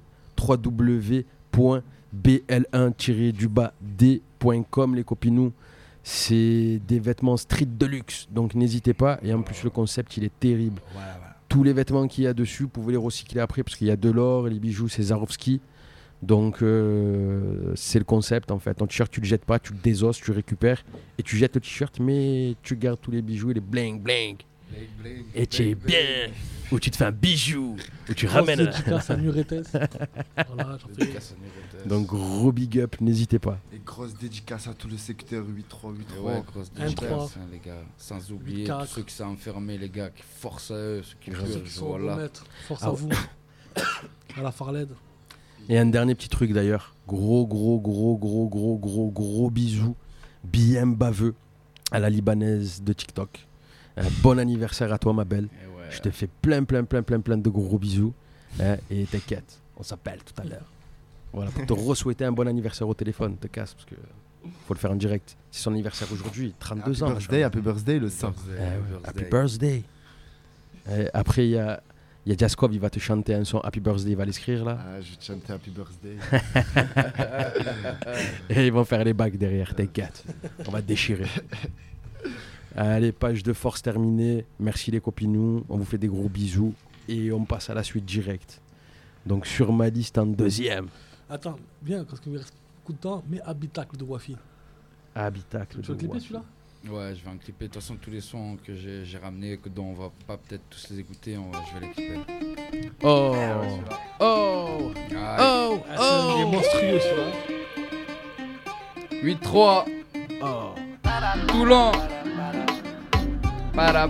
www.bl1-d.com, les copinous. C'est des vêtements street de luxe. Donc n'hésitez pas. Et en plus, le concept, il est terrible. Ouais. Tous les vêtements qu'il y a dessus, vous pouvez les recycler après parce qu'il y a de l'or et les bijoux, c'est Swarovski. Donc c'est le concept en fait. Ton t-shirt, tu le jettes pas, tu le désosses, tu le récupères et tu jettes le t-shirt, mais tu gardes tous les bijoux et les bling bling. Et tu es bien. Ou tu te fais un bijou, ou tu ramènes. Dédicace à Nuretes. Voilà, donc gros big up, n'hésitez pas. Et grosse dédicace à tout le secteur 8-3-8-3. Ouais, grosse dédicace, les gars. Sans oublier tous ceux qui sont enfermés, les gars, qui forcent à eux, ceux qui purgent, voilà. Force à vous. À la Farled. Et un dernier petit truc d'ailleurs. Gros bisous, bien baveux à la Libanaise de TikTok. Un bon anniversaire à toi, ma belle. Ouais. Je te fais plein de gros bisous. Et t'inquiète, on s'appelle tout à l'heure. Voilà, pour te re-souhaiter un bon anniversaire au téléphone. Te casse parce que faut le faire en direct. C'est son anniversaire aujourd'hui, 32 ans. Happy birthday, le 5. Happy birthday. Après, il y a Jaskov, il va te chanter un son Happy Birthday, il va l'écrire là. Ah, je vais te chanter Happy Birthday. Et ils vont faire les bagues derrière, t'inquiète. On va te déchirer. Allez, page de force terminée. Merci les copinous. On vous fait des gros bisous. Et on passe à la suite directe. Donc sur ma liste en deuxième. Attends, viens, parce qu'il me reste beaucoup de temps. Mais Habitacle de Wafi. Habitacle de Wafi. Tu vas clipper celui-là ? Ouais, je vais en clipper. De toute façon, tous les sons que j'ai ramenés, dont on va pas peut-être tous les écouter, je vais les clipper. Oh, il est monstrueux celui-là. 8-3. Toulon. Para.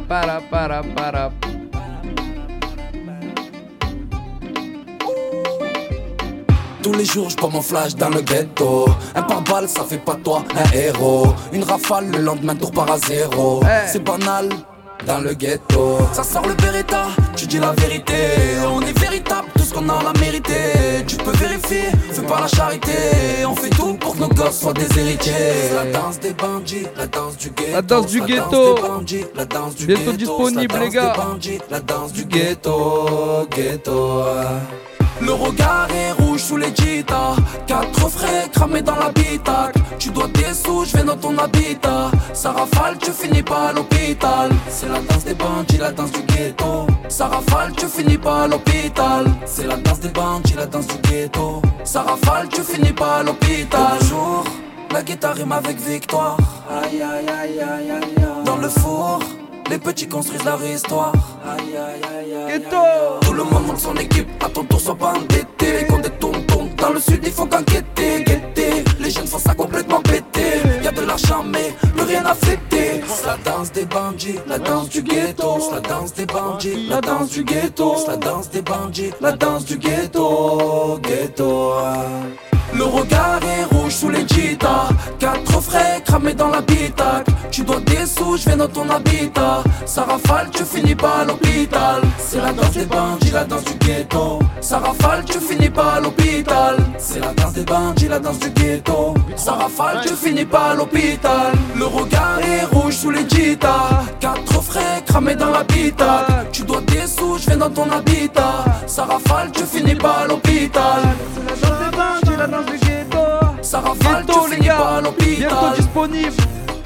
Tous les jours je prends mon flash dans le ghetto. Un pare-balles ça fait pas toi un héros. Une rafale le lendemain tour par à zéro. C'est banal dans le ghetto. Ça sort le Beretta, tu dis la vérité. On est véritable, tout ce qu'on a la mérité. Tu peux vérifier, fais pas la charité. On fait tout pour que nos gosses soient des héritiers. La danse des bandits, la danse du ghetto. La danse du ghetto. La danse du ghetto disponible les gars. La danse du ghetto. Le regard est rouge sous les jitas. 4 frais cramés dans l'habitacle. Tu dois des sous, je vais dans ton habitat. Ça rafale, tu finis pas à l'hôpital. C'est la danse des bandits, la danse du ghetto. Ça rafale, tu finis pas à l'hôpital. C'est la danse des bandits, la danse du ghetto. Ça rafale, tu finis pas à l'hôpital. Bonjour, la guitare rime avec victoire. Aïe aïe aïe aïe aïe. Dans le four, les petits construisent leur histoire. Aïe aïe aïe aïe. Ghetto. Tout le monde monte son équipe, à ton tour sois pas endetté. Les comptes des tombes dans le sud, il faut qu'enquêter, guetter. Les jeunes font ça complètement pété. Y'a de l'argent mais plus rien à fêter. C'est la danse des bandits, la danse du ghetto. C'est la danse des bandits, la danse du ghetto. C'est la danse des bandits, la danse du ghetto, ghetto. Le regard est rouge sous les cheetahs. 4 frais cramés dans l'habitacle. Tu dois des sous, je vais dans ton habitat. Ça rafale, tu finis pas à l'hôpital. C'est la danse des bandits, la danse du ghetto. Ça rafale, tu finis pas à l'hôpital. C'est la danse des bandits, la danse du ghetto. Ça rafale, tu finis pas à l'hôpital. Le regard est rouge sous les cheetahs. 4 frais cramés dans l'habitacle. Tu dois des sous, je vais dans ton habitat. Ça rafale, tu finis pas à l'hôpital. C'est la danse des bandits, la danse du ghetto. Ça rafale, tu finis pas à l'hôpital. Bientôt disponible.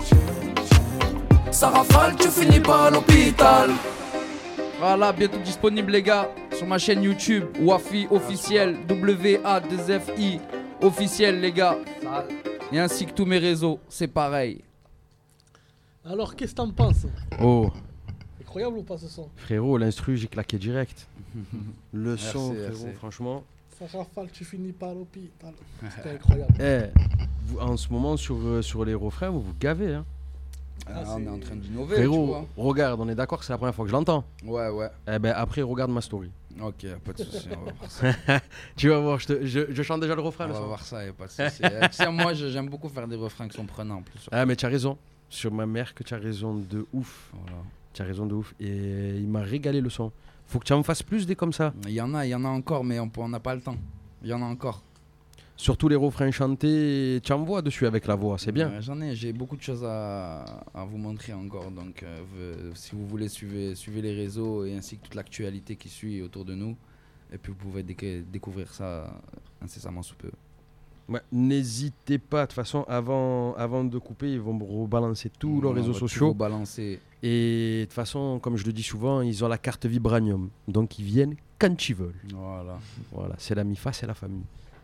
Ça rafale, tu finis pas à l'hôpital. Voilà, bientôt disponible les gars sur ma chaîne YouTube Wafi officiel, WA2FI officiel les gars. Et ainsi que tous mes réseaux, c'est pareil. Alors qu'est-ce que t'en penses? Oh. Incroyable ou pas ce son? Frérot, l'instru, j'ai claqué direct. Le son, frérot, franchement. Ça rafale, tu finis pas à l'hôpital. C'était incroyable. En ce moment, sur les refrains, vous gavez. Hein. On est en train d'innover. Frérot, tu vois. Regarde, on est d'accord que c'est la première fois que je l'entends. Ouais. Eh ben après, regarde ma story. Ok, pas de soucis, on va voir ça. Tu vas voir, je chante déjà le refrain. On va voir ça, y'a pas de soucis. Tu sais, moi, j'aime beaucoup faire des refrains qui sont prenants en plus. Mais tu as raison. Sur ma mère, que tu as raison de ouf. Voilà. Tu as raison de ouf. Et il m'a régalé le son. Faut que tu en fasses plus des comme ça. Il y en a encore, mais on n'a pas le temps. Il y en a encore. Surtout les refrains chantés, tu envoies dessus avec la voix, c'est bien. J'ai beaucoup de choses à vous montrer encore. Donc, si vous voulez, suivez les réseaux et ainsi que toute l'actualité qui suit autour de nous. Et puis, vous pouvez découvrir ça incessamment sous peu. Ouais, n'hésitez pas, de toute façon, avant de couper, ils vont me rebalancer tous leurs réseaux sociaux. Et de toute façon, comme je le dis souvent, ils ont la carte Vibranium. Donc, ils viennent quand ils veulent. Voilà, c'est la MIFA, c'est la famille.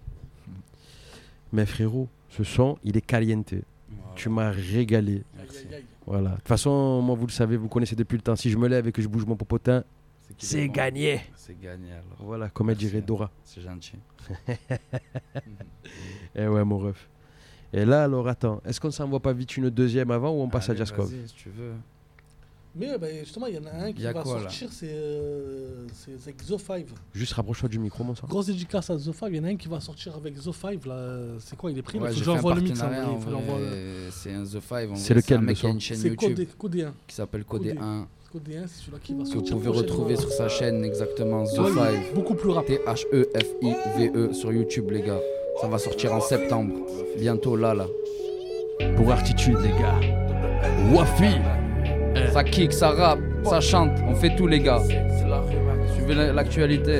Mais frérot, ce son, il est caliente. Voilà. Tu m'as régalé. Merci. Voilà. De toute façon, moi, vous le savez, vous connaissez depuis le temps. Si je me lève et que je bouge mon popotin, c'est gagné. C'est gagné alors. Voilà, comme elle dirait Dora. C'est gentil. Eh ouais, mon ref. Et là, alors, attends, est-ce qu'on s'envoie pas vite une deuxième avant ou on passe à Jazzcov? Vas-y, si tu veux. Mais justement, il y en a un qui va sortir, c'est Zo5. Juste rapproche-toi du micro, mon sang. Grosse dédicace à Zo5. Il y en a un qui va sortir avec Zo5. C'est quoi, il est pris? Ouais, je envoie le mix. C'est un Zo5. C'est lequel le son? C'est Codé 1. Qui s'appelle Codé 1. Codé 1, c'est celui-là qui va que sortir. vous pouvez retrouver sur sa chaîne exactement Zo5. Beaucoup plus rapide. THEFIVE sur YouTube, les gars. Ça va sortir en septembre. Bientôt là. Pour Artitude, les gars. Wafi. Ça kick, ça rappe, ça chante, on fait tout les gars. Suivez l'actualité.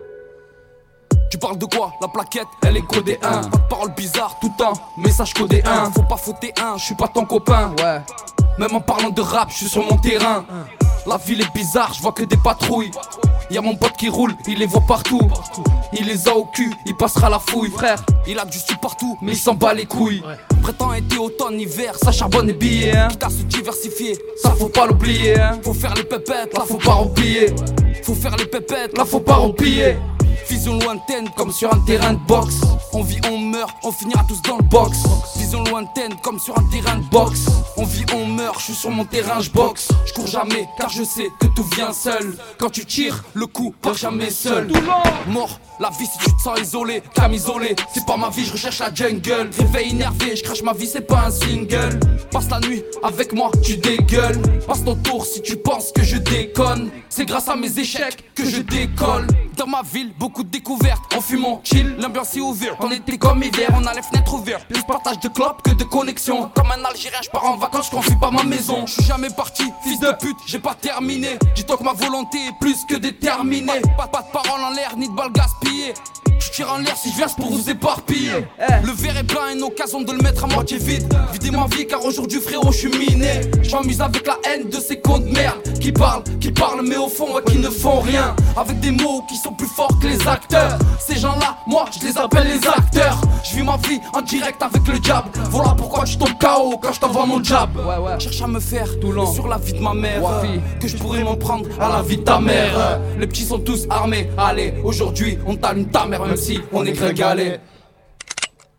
Tu parles de quoi? La plaquette, elle est codée 1. Pas de paroles bizarres, tout un message codé 1. Faut pas fauter 1, je suis pas ton copain. Ouais. Même en parlant de rap, je suis sur mon terrain. La ville est bizarre, je vois que des patrouilles. Y'a mon pote qui roule, il les voit partout. Il les a au cul, il passera la fouille. Frère, il a du sud partout, mais il s'en bat les couilles. Printemps, été, automne, hiver, ça charbonne et billets. Quitte à se diversifier, ça faut pas l'oublier. Faut faire les pépettes, là faut pas roupiller. Faut faire les pépettes, là faut pas roupiller. Vision lointaine comme sur un terrain de boxe. On vit, on meurt, on finira tous dans le box. Vision lointaine comme sur un terrain de boxe. On vit, on meurt, je suis sur mon terrain, je boxe. Je cours jamais car je sais que tout vient seul. Quand tu tires, le coup part jamais seul. Mort, la vie si tu te sens isolé, camisolé. C'est pas ma vie, je recherche la jungle. Réveil énervé, je crache ma vie, c'est pas un single. Passe la nuit avec moi, tu dégueules. Passe ton tour si tu penses que je déconne. C'est grâce à mes échecs que je décolle. Dans ma ville, beaucoup de découvertes. En fumant, chill, l'ambiance est ouverte. On était comme hiver, on a les fenêtres ouvertes. Plus partage de clopes que de connexion. Comme un Algérien, je pars en vacances, je confie pas ma maison. Je suis jamais parti, fils de pute, j'ai pas terminé. Dis-toi que ma volonté est plus que déterminée. Pas de paroles en l'air, ni de balles gaspillées. Je tire en l'air si je verse pour vous éparpiller. Le verre est plein, une occasion de le mettre à moitié vide. Videz ma vie car aujourd'hui frérot je suis miné. Je m'amuse avec la haine de ces cons de merde qui parlent mais au fond ouais, qui ne font rien. Avec des mots qui sont plus forts que les acteurs. Ces gens-là, moi je les appelle les acteurs. Je vis ma vie en direct avec le diable. Voilà pourquoi tu tombes KO quand je t'envoie mon jab. Cherche à me faire tout long sur la vie de ma mère. Que je pourrais m'en prendre à la vie de ta mère. Les petits sont tous armés. Allez, aujourd'hui on t'allume ta mère même si on est gringalé.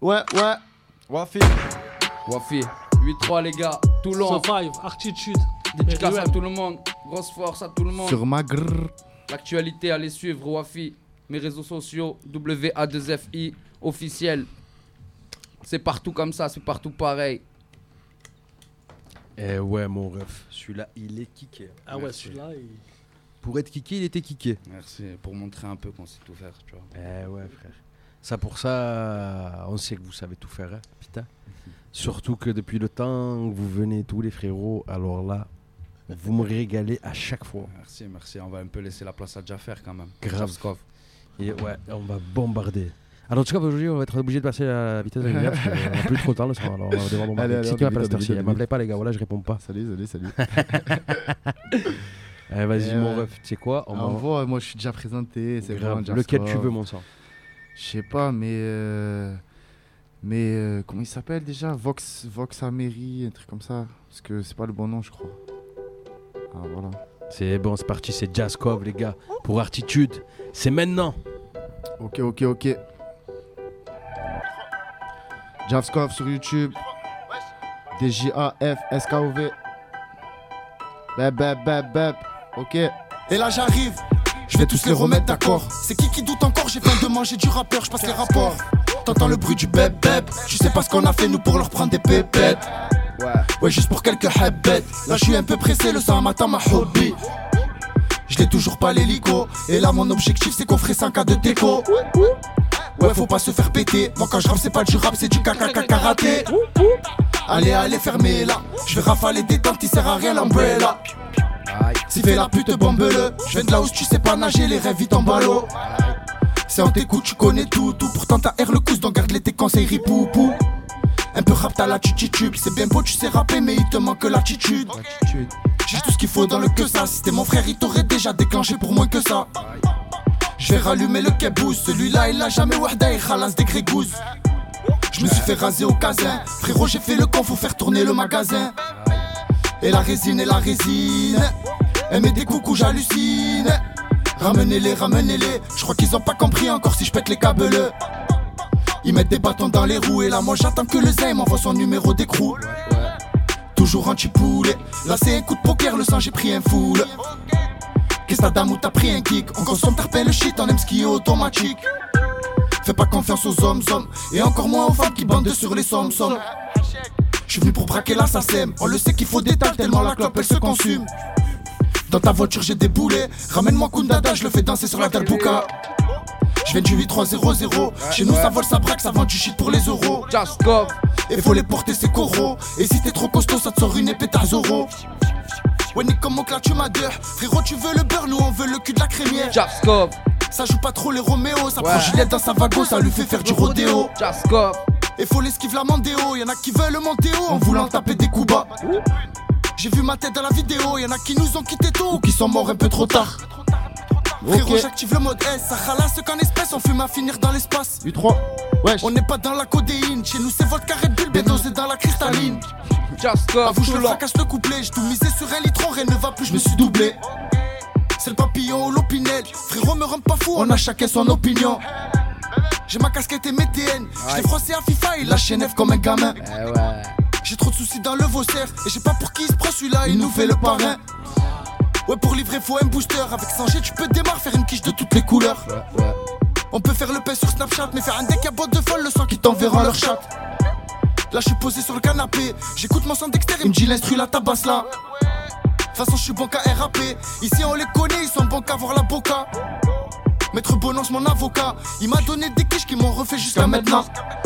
Ouais. Wafi. 8-3 les gars, Toulon. So 5, Artitude. Dédicace à tout le monde, grosse force à tout le monde. Sur ma grrr. L'actualité, allez suivre Wafi. Mes réseaux sociaux, WA2FI, officiel. C'est partout comme ça, c'est partout pareil. Eh ouais, mon ref, celui-là, il est kické. Ah ouais, celui-là, Pour être kické, il était kické. Merci, pour montrer un peu qu'on sait tout faire, tu vois. Eh ouais, frère. Ça, pour ça, on sait que vous savez tout faire, hein, putain. Surtout que depuis le temps que vous venez tous les frérots, alors là, vous me régalez à chaque fois. Merci. On va un peu laisser la place à Jaffer quand même. Grave. Et ouais, on va bombarder. Alors, en tout cas, aujourd'hui, on va être obligé de passer à la vitesse de la lumière parce qu'on n'a plus trop de temps. Là, alors, on va devoir bombarder. Allez, si tu m'appelles à cette heure-ci, m'appelez pas, les gars. Voilà, je réponds pas. Salut. Allez, vas-y, mon ref. Tu sais quoi moi, je suis déjà présenté. C'est grave. Bon, lequel tu veux, mon sang? Je sais pas, mais comment il s'appelle déjà? Vox Améry, un truc comme ça. Parce que c'est pas le bon nom, je crois. Ah, voilà. C'est bon, c'est parti. C'est Jazzkov, les gars. Pour Artitude. C'est maintenant. Ok. Jazzkov sur YouTube. DJAFSKOV. Bep. Ok. Et là j'arrive, je vais tous les remettre d'accord. C'est qui doute encore, j'ai faim de manger du rappeur, je passe les rapports. T'entends le bruit du bep, tu sais pas ce qu'on a fait nous pour leur prendre des pépettes. Ouais, juste pour quelques habbettes. Là je suis un peu pressé, le sang matin ma hobby. Je l'ai toujours pas l'hélico. Et là mon objectif c'est qu'on ferait 5 cas de déco. Ouais, faut pas se faire péter. Moi quand je rappe c'est pas du rap, c'est du karaté. Allez, fermez là. Je vais rafaler des tentes, il sert à rien l'umbrella. Si fait la pute, bombe-le. Je viens de là où tu sais pas nager, les rêves vite en ballot. Si on t'écoute, tu connais tout. Pourtant t'as air le cousse, donc garde-les tes conseils ripoupou. Un peu rap, t'as l'attitude. C'est bien beau, tu sais rapper, mais il te manque l'attitude. J'ai tout ce qu'il faut dans le que ça. Si c'était mon frère, il t'aurait déjà déclenché pour moins que ça. Je vais rallumer le kebous. Celui-là, il a jamais wahda, il ralasse des grégouses. Je me suis fait raser au casin. Frérot, j'ai fait le con, faut faire tourner le magasin. Et la résine, elle met des coucous, j'hallucine. Ramenez-les, je crois qu'ils ont pas compris encore si je pète les câbles. Ils mettent des bâtons dans les roues. Et là moi j'attends que le Zay m'envoie son numéro d'écrou. Toujours anti-poulet. Là c'est un coup de poker, le sang j'ai pris un full. Qu'est-ce que t'as d'amour, t'as pris un kick. On consomme, t'appelles le shit, on aime ce qui est automatique. Fais pas confiance aux hommes, et encore moins aux femmes qui bandent sur les sommes. Je suis venu pour braquer l'assassin. On le sait qu'il faut des tables tellement la clope elle se consume. Dans ta voiture j'ai des boulets. Ramène-moi Kundada, je le fais danser sur la Dalbouka. Je viens du 8300. Chez nous ça vole, ça braque, ça vend du shit pour les euros. Et faut les porter c'est coraux. Et si t'es trop costaud ça te sort une épée à Zoro. Ouais nique comme là tu m'as deux. Frérot tu veux le beurre, nous on veut le cul de la crémière. Ça joue pas trop les Roméo. Ça prend Juliette dans sa vago, ça lui fait faire du rodéo. Et faut l'esquive la Mandéo. Y'en a qui veulent monter haut en voulant taper des coups bas. J'ai vu ma tête dans la vidéo. Y'en a qui nous ont quitté tôt ou qui sont morts un peu trop tard. Frérot j'active le mode S. Ça ralasse qu'en espèce on fume à finir dans l'espace. 8-3 wesh. On n'est pas dans la codéine. Chez nous c'est vodka Red Bull, bédo c'est dans la cristalline. Avoue je me fracasse le couplet. J'ai tout misé sur un litre, rien ne va plus, je me suis doublé. C'est le papillon ou l'opinel. Frérot me rend pas fou, on a chacun son opinion. J'ai ma casquette et mes TN. J'l'ai froissé à FIFA, il lâche Nef comme un gamin. J'ai trop de soucis dans le Vaussaire. Et je sais pas pour qui il se prend celui-là, il nous fait le parrain. Ouais pour livrer faut un booster. Avec 100 G tu peux démarrer, faire une quiche de toutes les couleurs. On peut faire le pain sur Snapchat. Mais faire un deck à boîte de folle, le sang qui t'enverra leur chat. Là je suis posé sur le canapé. J'écoute mon son Dexter, il me dit l'instru la tabasse là. De toute façon je suis bon qu'à RAP. Ici on les connaît, ils sont bons qu'à voir la boca. Maître Bonance mon avocat. Il m'a donné des quiches qui m'ont refait jusqu'à maintenant.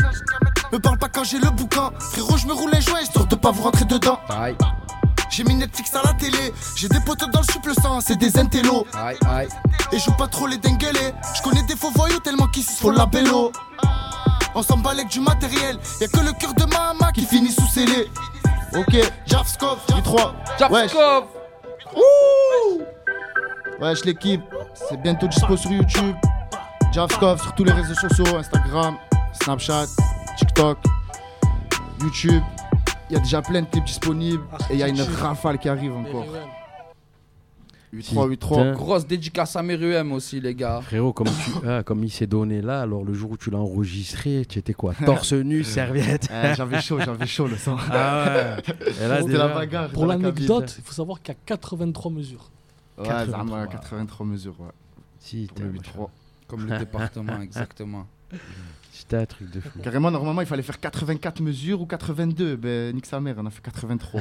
Me parle pas quand j'ai le bouquin. Frérot je me roule un joint histoire de pas vous rentrer dedans. J'ai mis Netflix à la télé. J'ai des potes dans le sup, le sang c'est des intellos. Et je joue pas trop les denguelés. Je connais des faux voyous tellement qu'ici faut la bello. On s'en bat avec du matériel. Y'a que le cœur de Mahama qui finit sous scellé. Ok, Javskov, 8-3 wesh. Wesh l'équipe, c'est bientôt dispo sur YouTube. Javskov sur tous les réseaux sociaux, Instagram, Snapchat, TikTok, YouTube. Il y a déjà plein de clips disponibles et il y a une rafale qui arrive encore. 8-3. Grosse dédicace à Meruem aussi, les gars. Frérot, comme il s'est donné là, alors le jour où tu l'as enregistré, tu étais quoi? Torse nu, serviette. J'avais chaud le sang. Ah ouais. Et là, c'était la bagarre. Pour l'anecdote, il faut savoir qu'il y a 83 mesures. Ouais, 83 mesures, ouais. Si, pour le 8-3. Comme le département, exactement. C'était un truc de fou. Carrément, normalement, il fallait faire 84 mesures ou 82. Ben, nique sa mère, on a fait 83.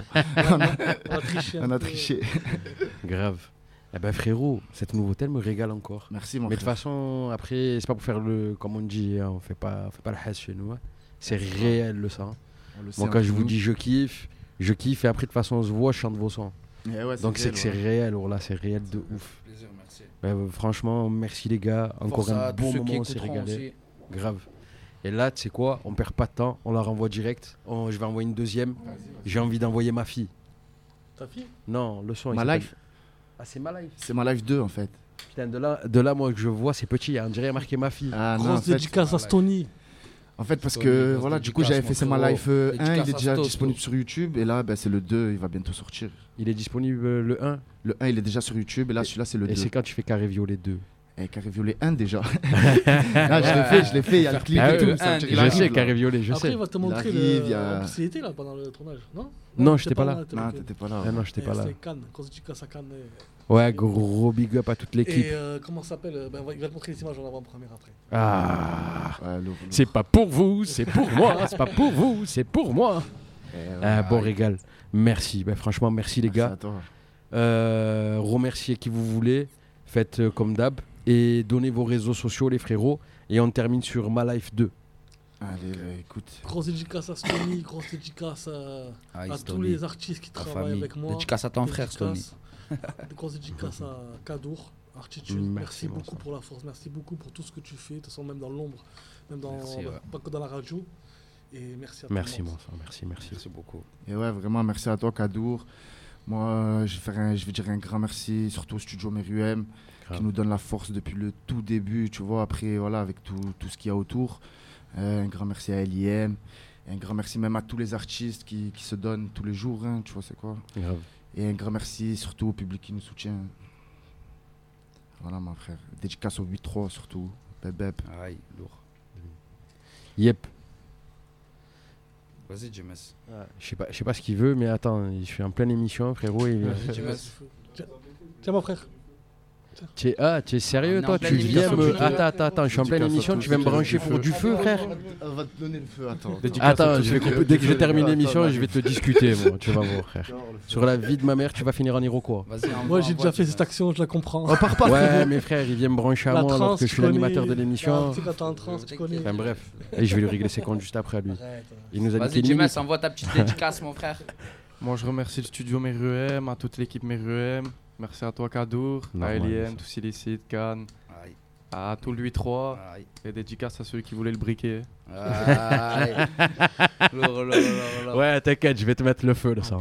on a triché. Grave. Eh ben frérot, cette nouveauté, elle me régale encore. Merci, mon Mais de frère. toute façon, après, c'est pas pour faire le... Comme on dit, hein, on fait pas le hash chez nous. Hein. C'est réel, le sang. Moi, quand je vous dis je kiffe, et après, de toute façon, on se voit, je chante vos sons. Ouais, donc c'est que c'est réel, là, c'est réel de ouf. Plaisir, merci. Franchement, merci les gars. Encore un bon moment, on s'est régalé. Grave. Et là, tu sais quoi, on perd pas de temps, on la renvoie direct. Je vais envoyer une deuxième. J'ai envie d'envoyer ma fille. Ta fille? Non, le son. Ma life. Ah, c'est ma life. C'est ma life 2 en fait. Putain, de là, moi que je vois, c'est petit. On dirait marqué ma fille. Ah, grosse dédicace à Stony. En fait, parce que voilà, du coup, j'avais fait C'est ma life 1, il est déjà disponible sur YouTube. Et là, c'est le 2, il va bientôt sortir. Il est disponible le 1? Le 1, il est déjà sur YouTube. Et là, celui-là, c'est le 2. Et c'est quand tu fais Carré Violet 2? Carré Violet 1 déjà. Là, je l'ai fait, il y a le clip et tout. Je sais, Carré Violet, je sais. Après, il va te montrer il était là pendant le tournage, non? Non, j'étais pas là. Non, t'étais pas là. Non, j'étais pas là. C'est Cannes, grosse dédicace à Cannes. Ouais, gros big up à toute l'équipe. Et comment ça s'appelle? Il va te montrer les images en avant-première après. Ah, c'est pas pour vous, c'est pour moi. C'est pas pour vous, c'est pour moi. Bon régal. Merci. Franchement, merci les gars. Remerciez qui vous voulez. Faites comme d'hab. Et donnez vos réseaux sociaux, les frérots. Et on termine sur Ma Life 2. Allez, écoute. Grosse dédicace à Stony, grosse dédicace à tous les artistes qui travaillent avec moi. Dédicace à ton frère, Stony. Grosse dédicace à Kadour, Artitude. Merci beaucoup pour la force, merci beaucoup pour tout ce que tu fais. De toute façon, même dans l'ombre, même pas que dans la radio. Et merci à toi. Merci, mon sang, merci beaucoup. Et ouais, vraiment, merci à toi, Kadour. Moi, je vais dire un grand merci, surtout au studio Meruem, qui nous donne la force depuis le tout début, tu vois, après, voilà, avec tout ce qu'il y a autour. Un grand merci à LIM, un grand merci même à tous les artistes qui se donnent tous les jours, hein, tu vois, c'est quoi. Grave. Et un grand merci surtout au public qui nous soutient. Voilà, mon frère. Dédicace au 8-3 surtout. Beb. Aïe, lourd. Yep. Vas-y, James. Je sais pas ce qu'il veut, mais attends, je suis en pleine émission, frérot. Tiens, mon frère. Tu es sérieux, toi? Tu viens me... Attends, je suis en pleine émission, tu viens me brancher pour du feu, frère? On va te donner le feu, attends. Attends, dès que je termine l'émission, je vais te discuter, moi, tu vas voir, frère. Sur la vie de ma mère, tu vas finir en Iroquois. Moi, j'ai déjà fait cette action, je la comprends. Ouais, mais frère, il vient me brancher à moi alors que je suis l'animateur de l'émission. Enfin bref, et je vais lui régler ses comptes juste après, lui. Il nous a dit Vas-y, James, envoie ta petite dédicace, mon frère. Moi, je remercie le studio Meruem, à toute l'équipe Meruem. Merci à toi, Kadour, à LIM, tous Illicite, Cannes, à tout le 8-3. Et dédicace à ceux qui voulaient le briquer. Ouais, t'inquiète, je vais te mettre le feu, là, ça.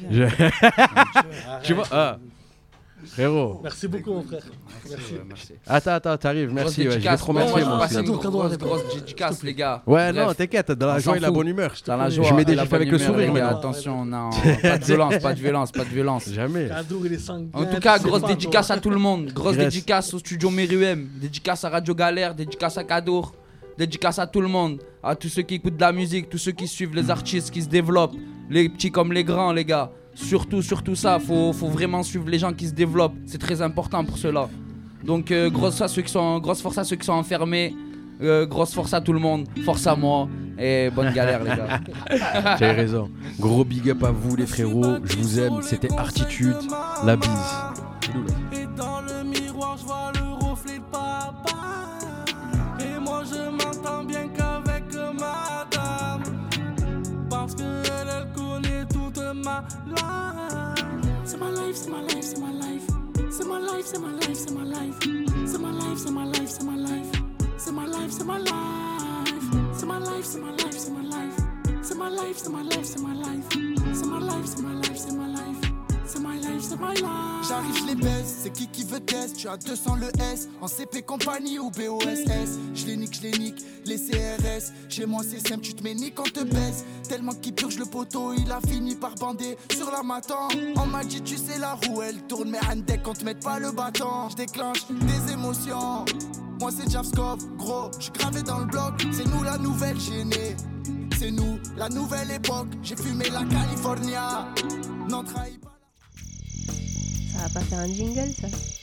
Tu vois, frérot. Merci beaucoup, mon frère. Merci. Attends, t'arrives, merci. Je vais te remercier, moi aussi. Grosse dédicace, les gars. Ouais, non, t'inquiète, dans la joie et la bonne humeur. Dans la joie, je mets des gifs avec le sourire, mais attention, non, pas de violence. Jamais. En tout cas, grosse dédicace à tout le monde. Grosse dédicace au studio Meruem. Dédicace à Radio Galère, dédicace à Kadour. Dédicace à tout le monde, à tous ceux qui écoutent de la musique, tous ceux qui suivent les artistes qui se développent, les petits comme les grands, les gars. Surtout ça, faut vraiment suivre les gens qui se développent, c'est très important pour cela. Donc grosse force à ceux qui sont enfermés, grosse force à tout le monde, force à moi et bonne galère les gars. Tu as raison, gros big up à vous les frérots, je vous aime, c'était Artitude, la bise. Et dans le miroir je vois le reflet de papa. Et moi je m'entends bien qu'avec madame, parce qu'elle connaît toute ma life. C'est ma life, c'est ma life, c'est ma life. C'est ma life, c'est ma life, c'est ma life. C'est ma life, c'est ma life, c'est ma life. C'est ma life, c'est ma life. C'est ma life, c'est ma life, c'est ma life. C'est ma life, c'est ma life, c'est ma life. C'est ma life, c'est ma life, c'est ma life. C'est ma life, c'est ma life. J'arrive, je les baisse. c'est qui veut test. Tu as 200 le S, en CP compagnie ou BOSS. Je les nique, les CRS. Chez moi c'est simple, tu te mets nique, on te baisse. Tellement qu'il purge le poteau, il a fini par bander sur la matin. On m'a dit tu sais la roue, elle tourne mais handek, on te met pas le bâton. Je déclenche des émotions. Moi c'est Javskov, gros, je suis gravé dans le bloc. C'est nous la nouvelle gênée. C'est nous, la nouvelle époque. J'ai fumé la California. Non, trahis pas. Ça va pas faire un jingle, ça?